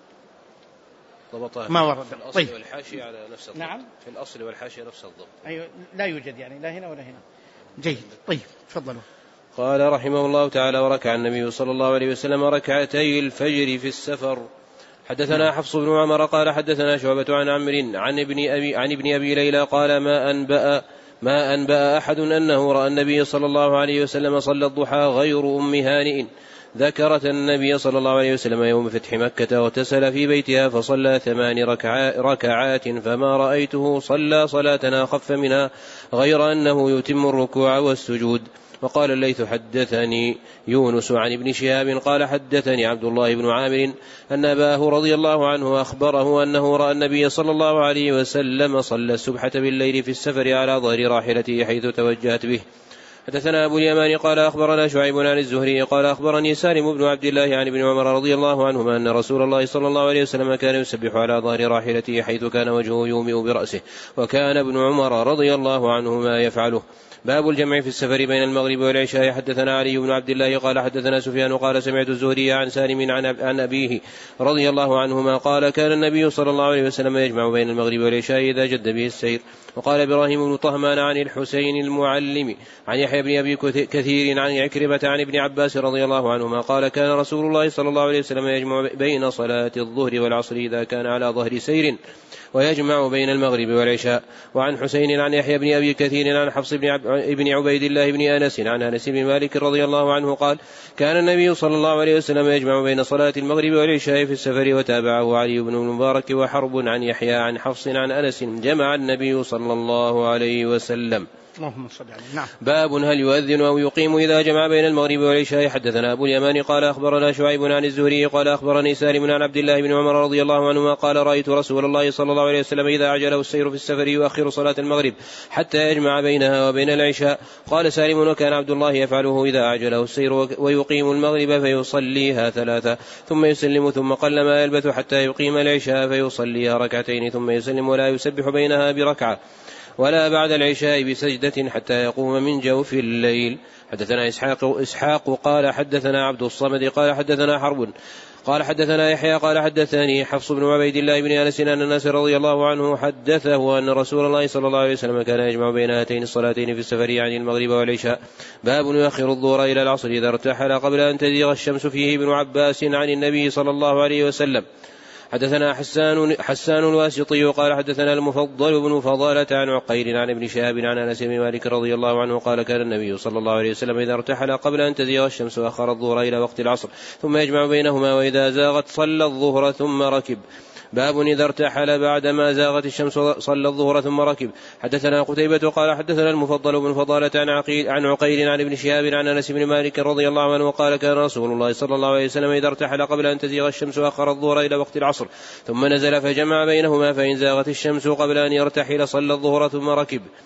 ضبطها ما ورد في الأصل طيب. والحاشية على نفس الضبط. نعم. في الأصل والحاشية نفس الضبط. أيوة لا يوجد يعني لا هنا ولا هنا. جيد. طيب تفضلوا. قال رحمه الله تعالى: وركع النبي صلى الله عليه وسلم ركعتي الفجر في السفر. حدثنا حفص بن عمر قال حدثنا شعبة عن عمرو عن ابن أبي عن ابن أبي ليلى قال ما أنبأ ما أنبأ أحد أنه رأى النبي صلى الله عليه وسلم صلى الضحى غير أم هانئ. ذكرت النبي صلى الله عليه وسلم يوم فتح مكة واغتسل في بيتها فصلى ثمان ركعات فما رأيته صلى صلاة أخف منها غير أنه يتم الركوع والسجود. وقال الليث: حدثني يونس عن ابن شهاب قال حدثني عبد الله بن عامر أن أباه رضي الله عنه أخبره أنه رأى النبي صلى الله عليه وسلم صلى السبحة بالليل في السفر على ظهر راحلته حيث توجهت به. حدثنا أبو اليمان قال أخبرنا شعيب عن الزهري قال أخبرني سالم بن عبد الله عن ابن عمر رضي الله عنهما أن رسول الله صلى الله عليه وسلم كان يسبح على ظهر راحلته حيث كان وجهه يومئ برأسه، وكان ابن عمر رضي الله عنهما يفعله. باب الجمع في السفر بين المغرب والعشاء. حدثنا علي بن عبد الله قال حدثنا سفيان قال سمعت الزهري عن سالم عن أبيه رضي الله عنهما قال كان النبي صلى الله عليه وسلم يجمع بين المغرب والعشاء إذا جد به السير. وقال إبراهيم بن طهمان عن الحسين المعلم عن يحيى بن أبي كثير عن عكرمة عن ابن عباس رضي الله عنهما قال كان رسول الله صلى الله عليه وسلم يجمع بين صلاة الظهر والعصر إذا كان على ظهر سير ويجمع بين المغرب والعشاء. وعن حسين عن يحيى بن أبي كثير عن حفص بن عبيد الله بن أنس عن أنس بن مالك رضي الله عنه قال كان النبي صلى الله عليه وسلم يجمع بين صلاة المغرب والعشاء في السفر. وتابعه علي بن المبارك وحرب عن يحيى عن حفص عن أنس جمع النبي صلى الله عليه وسلم. اللهم صل عليه. نعم. باب هل يؤذن أو يقيم إذا جمع بين المغرب والعشاء. حدثنا أبو اليمان قال أخبرنا شعيب عن الزهري قال أخبرني سالم عن عبد الله بن عمر رضي الله عنهما قال رأيت رسول الله صلى الله عليه وسلم إذا عجله السير في السفر يؤخر صلاة المغرب حتى يجمع بينها وبين العشاء. قال سالم وكان عبد الله يفعله إذا عجله السير ويقيم المغرب فيصليها ثلاثة ثم يسلم ثم قل ما يلبث حتى يقيم العشاء فيصليها ركعتين ثم يسلم ولا يسبح بينها بركعة ولا بعد العشاء بسجدة حتى يقوم من جوف الليل. حدثنا إسحاق, إسحاق قال حدثنا عبد الصمد قال حدثنا حرب قال حدثنا يحيى قال حدثني حفص بن عبيد الله بن أنس أن الناس رضي الله عنه حدثه أن رسول الله صلى الله عليه وسلم كان يجمع بين هاتين الصلاتين في السفر يعني المغرب والعشاء. باب يؤخر الظهر إلى العصر إذا ارتحل قبل أن تزيغ الشمس. فيه ابن عباس عن النبي صلى الله عليه وسلم. حدثنا حسان, حسان الواسطي قال حدثنا المفضل بن فضالة عن عقيل عن ابن شهاب عن أنس بن مالك رضي الله عنه قال كان النبي صلى الله عليه وسلم إذا ارتحل قبل أن تزيغ الشمس وأخر الظهر إلى وقت العصر ثم يجمع بينهما وإذا زاغت صلى الظهر ثم ركب. باب إذا ارتحل بعدما زاغت الشمس صلى الظهر ثم ركب. حدثنا قتيبة قال حدثنا المفضل بن فضالة عن عقيل عن عقيل عن ابن شهاب عن أنس بن مالك رضي الله عنه قال كان رسول الله صلى الله عليه وسلم إذا ارتحل قبل أن تزيغ الشمس وأخر الظهر إلى وقت العصر ثم نزل فجمع بينهما فإن زاغت الشمس قبل أن يرتحل صلى الظهر ثم ركب.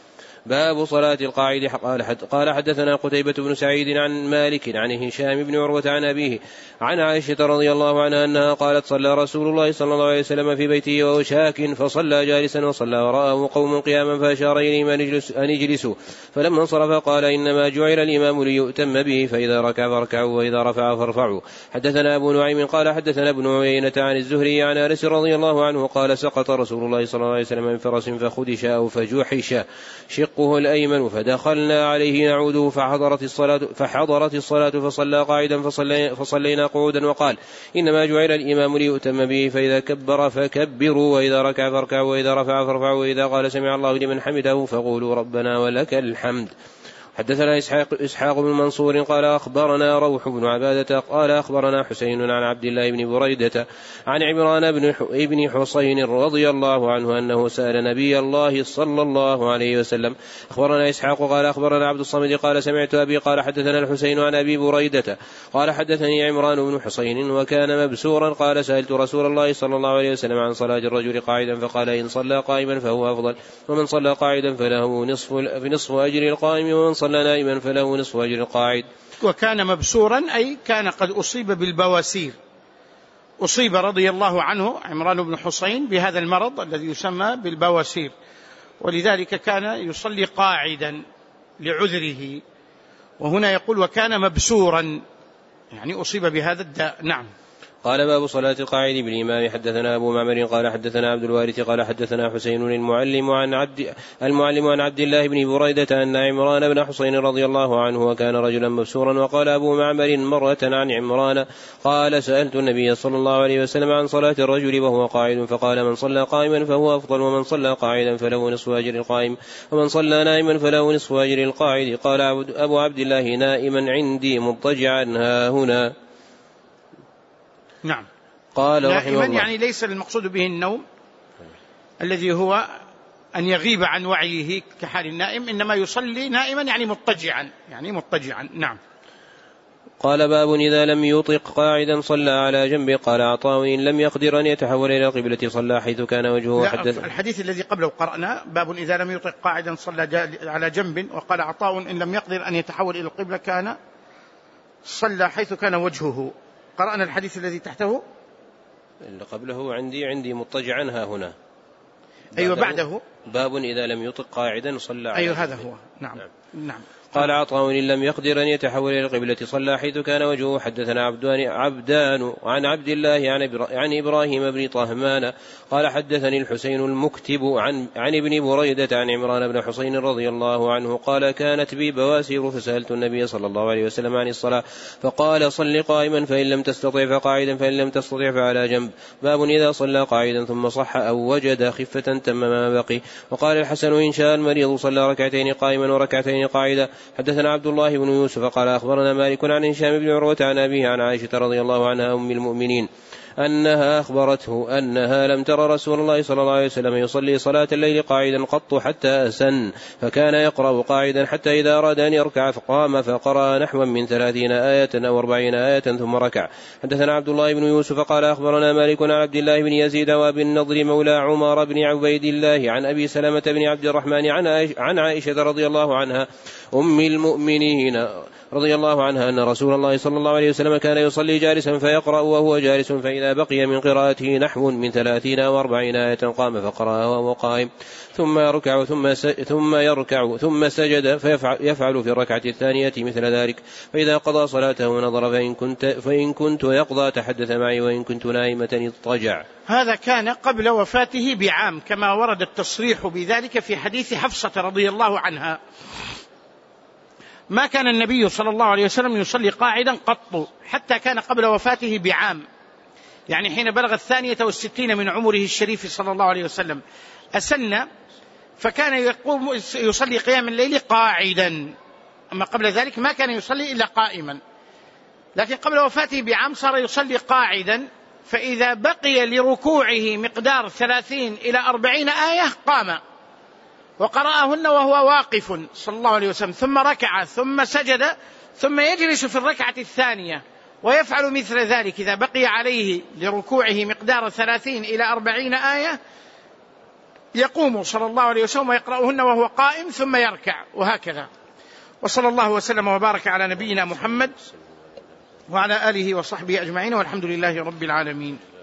باب صلاة القاعد. قال حدثنا قتيبة بن سعيد عن مالك عن هشام بن عروة عن أبيه عن عائشة رضي الله عنها أنها قالت صلى رسول الله صلى الله عليه وسلم في بيته وهو شاك فصلى جالسا وصلى وراءه قوم قياما فأشار إليهم أن اجلسوا فلما انصرف قال إنما جعل الإمام ليؤتم به فإذا ركع فاركعوا وإذا رفع فارفعوا. حدثنا أبو نعيم قال حدثنا ابن عيينة عن الزهري عن أنس رضي الله عنه قال سقط رسول الله صلى الله عليه وسلم من فرس فخدش أو فجوحش شقه الأيمن فدخلنا عليه نعوده فحضرت الصلاة, فحضرت الصلاة فصلى قاعدا فصلي فصلينا قعودا وقال إنما جعل الإمام ليؤتم به فإذا كبر فكبروا وإذا ركع فاركعوا وإذا رفع فارفعوا وإذا قال سمع الله لمن حمده فقولوا ربنا ولك الحمد. حدثنا إسحاق, إسحاق بن منصور قال أخبرنا روح بن عبادة قال أخبرنا حسين عن عبد الله بن بريدة عن عمران بن ابن حصين رضي الله عنه أنه سأل نبي الله صلى الله عليه وسلم. أخبرنا إسحاق قال أخبرنا عبد الصمد قال سمعت أبي قال حدثنا الحسين عن أبي بريدة قال حدثني عمران بن حصين وكان مبسورا قال سألت رسول الله صلى الله عليه وسلم عن صلاة الرجل قاعدا فقال إن صلى قائما فهو أفضل ومن صلى قاعدا فله نصف, نصف أجر القائم ومن صلى نائما فله نصف أجر القاعد. وكان مبسورا أي كان قد أصيب بالبواسير، أصيب رضي الله عنه عمران بن حصين بهذا المرض الذي يسمى بالبواسير، ولذلك كان يصلي قاعدا لعذره، وهنا يقول وكان مبسورا يعني أصيب بهذا الداء. نعم. قال باب صلاة القاعد بالإمام. حدثنا أبو معمر قال حدثنا عبد الوارث قال حدثنا حسين المعلم عن عبد المعلم عن عبد الله بن بريدة أن عمران بن حصين رضي الله عنه وكان رجلا مبسورا. وقال أبو معمر مرة عن عمران قال سألت النبي صلى الله عليه وسلم عن صلاة الرجل وهو قاعد فقال من صلى قائما فهو أفضل ومن صلى قاعدا فله نصف أجر القائم ومن صلى نائما فله نصف أجر القاعد. قال أبو عبد الله نائما عندي مضطجعا ها هنا. نعم. قال نائما يعني ليس المقصود به النوم الذي هو أن يغيب عن وعيه كحال النائم، إنما يصلي نائما يعني مضطجعا يعني مضطجعا. نعم. قال باب إذا لم يطق قاعدا صلى على جنب. قال عطاء إن لم يقدر أن يتحول إلى القبلة صلى حيث كان وجهه. حدث الحديث الذي قبله قرأنا باب إذا لم يطق قاعدا صلى على جنب، وقال عطاء إن لم يقدر أن يتحول إلى القبلة كان صلى حيث كان وجهه. قرأنا الحديث الذي تحته اللي قبله عندي عندي مضطجعا ها هنا. أيوة بعده باب إذا لم يطق قاعدا صلى. أيوة هذا هو. نعم. نعم. نعم. قال عطاء إن لم يقدر أن يتحول إلى القبلة صلى حيث كان وجهه. حدثنا عبدان, عبدان عن عبد الله عن إبراهيم بن طهمان قال حدثني الحسين المكتب عن, عن ابن بريدة عن عمران بن حصين رضي الله عنه قال كانت بي بواسير فسألت النبي صلى الله عليه وسلم عن الصلاة فقال صل قائما فإن لم تستطع فقاعدا فإن لم تستطع فعلى جنب. باب إذا صلى قاعدا ثم صح أو وجد خفة تم ما بقي. وقال الحسن إن شاء المريض صلى ركعتين قائما وركعتين قاعدا. حدثنا عبد الله بن يوسف قال أخبرنا مالك عن هشام بن عروة عن أبيه عن عائشة رضي الله عنها أم المؤمنين أنها أخبرته أنها لم تر رسول الله صلى الله عليه وسلم يصلي صلاة الليل قاعدا قط حتى أسن، فكان يقرأ قاعدا حتى إذا أراد أن يركع فقام فقرأ نحوا من ثلاثين آية أو أربعين آية ثم ركع. حدثنا عبد الله بن يوسف قال أخبرنا مالك عن عبد الله بن يزيد وابن النضر مولى عمر بن عبيد الله عن أبي سلمة بن عبد الرحمن عن عائشة رضي الله عنها أم المؤمنين رضي الله عنها أن رسول الله صلى الله عليه وسلم كان يصلي جالسا فيقرأ وهو جالس، فإذا بقي من قراءته نحو من ثلاثين أو أربعين آية قام فقرأ وهو قائم ثم يركع ثم ثم يركع ثم سجد فيفعل يفعل في الركعة الثانية مثل ذلك، فإذا قضى صلاته نظر فإن كنت فإن كنت يقضى تحدث معي وإن كنت نائمة اضطجع. هذا كان قبل وفاته بعام كما ورد التصريح بذلك في حديث حفصة رضي الله عنها. ما كان النبي صلى الله عليه وسلم يصلي قاعدا قط حتى كان قبل وفاته بعام، يعني حين بلغ الثانية والستين من عمره الشريف صلى الله عليه وسلم أسن، فكان يقوم يصلي قيام الليل قاعدا، أما قبل ذلك ما كان يصلي إلا قائما، لكن قبل وفاته بعام صار يصلي قاعدا، فإذا بقي لركوعه مقدار ثلاثين إلى أربعين آية قام وقرأهن وهو واقف صلى الله عليه وسلم، ثم ركع ثم سجد ثم يجلس في الركعة الثانية ويفعل مثل ذلك. إذا بقي عليه لركوعه مقدار ثلاثين إلى أربعين آية يقوم صلى الله عليه وسلم ويقرأهن وهو قائم ثم يركع، وهكذا. وصلى الله وسلم وبارك على نبينا محمد وعلى آله وصحبه أجمعين، والحمد لله رب العالمين.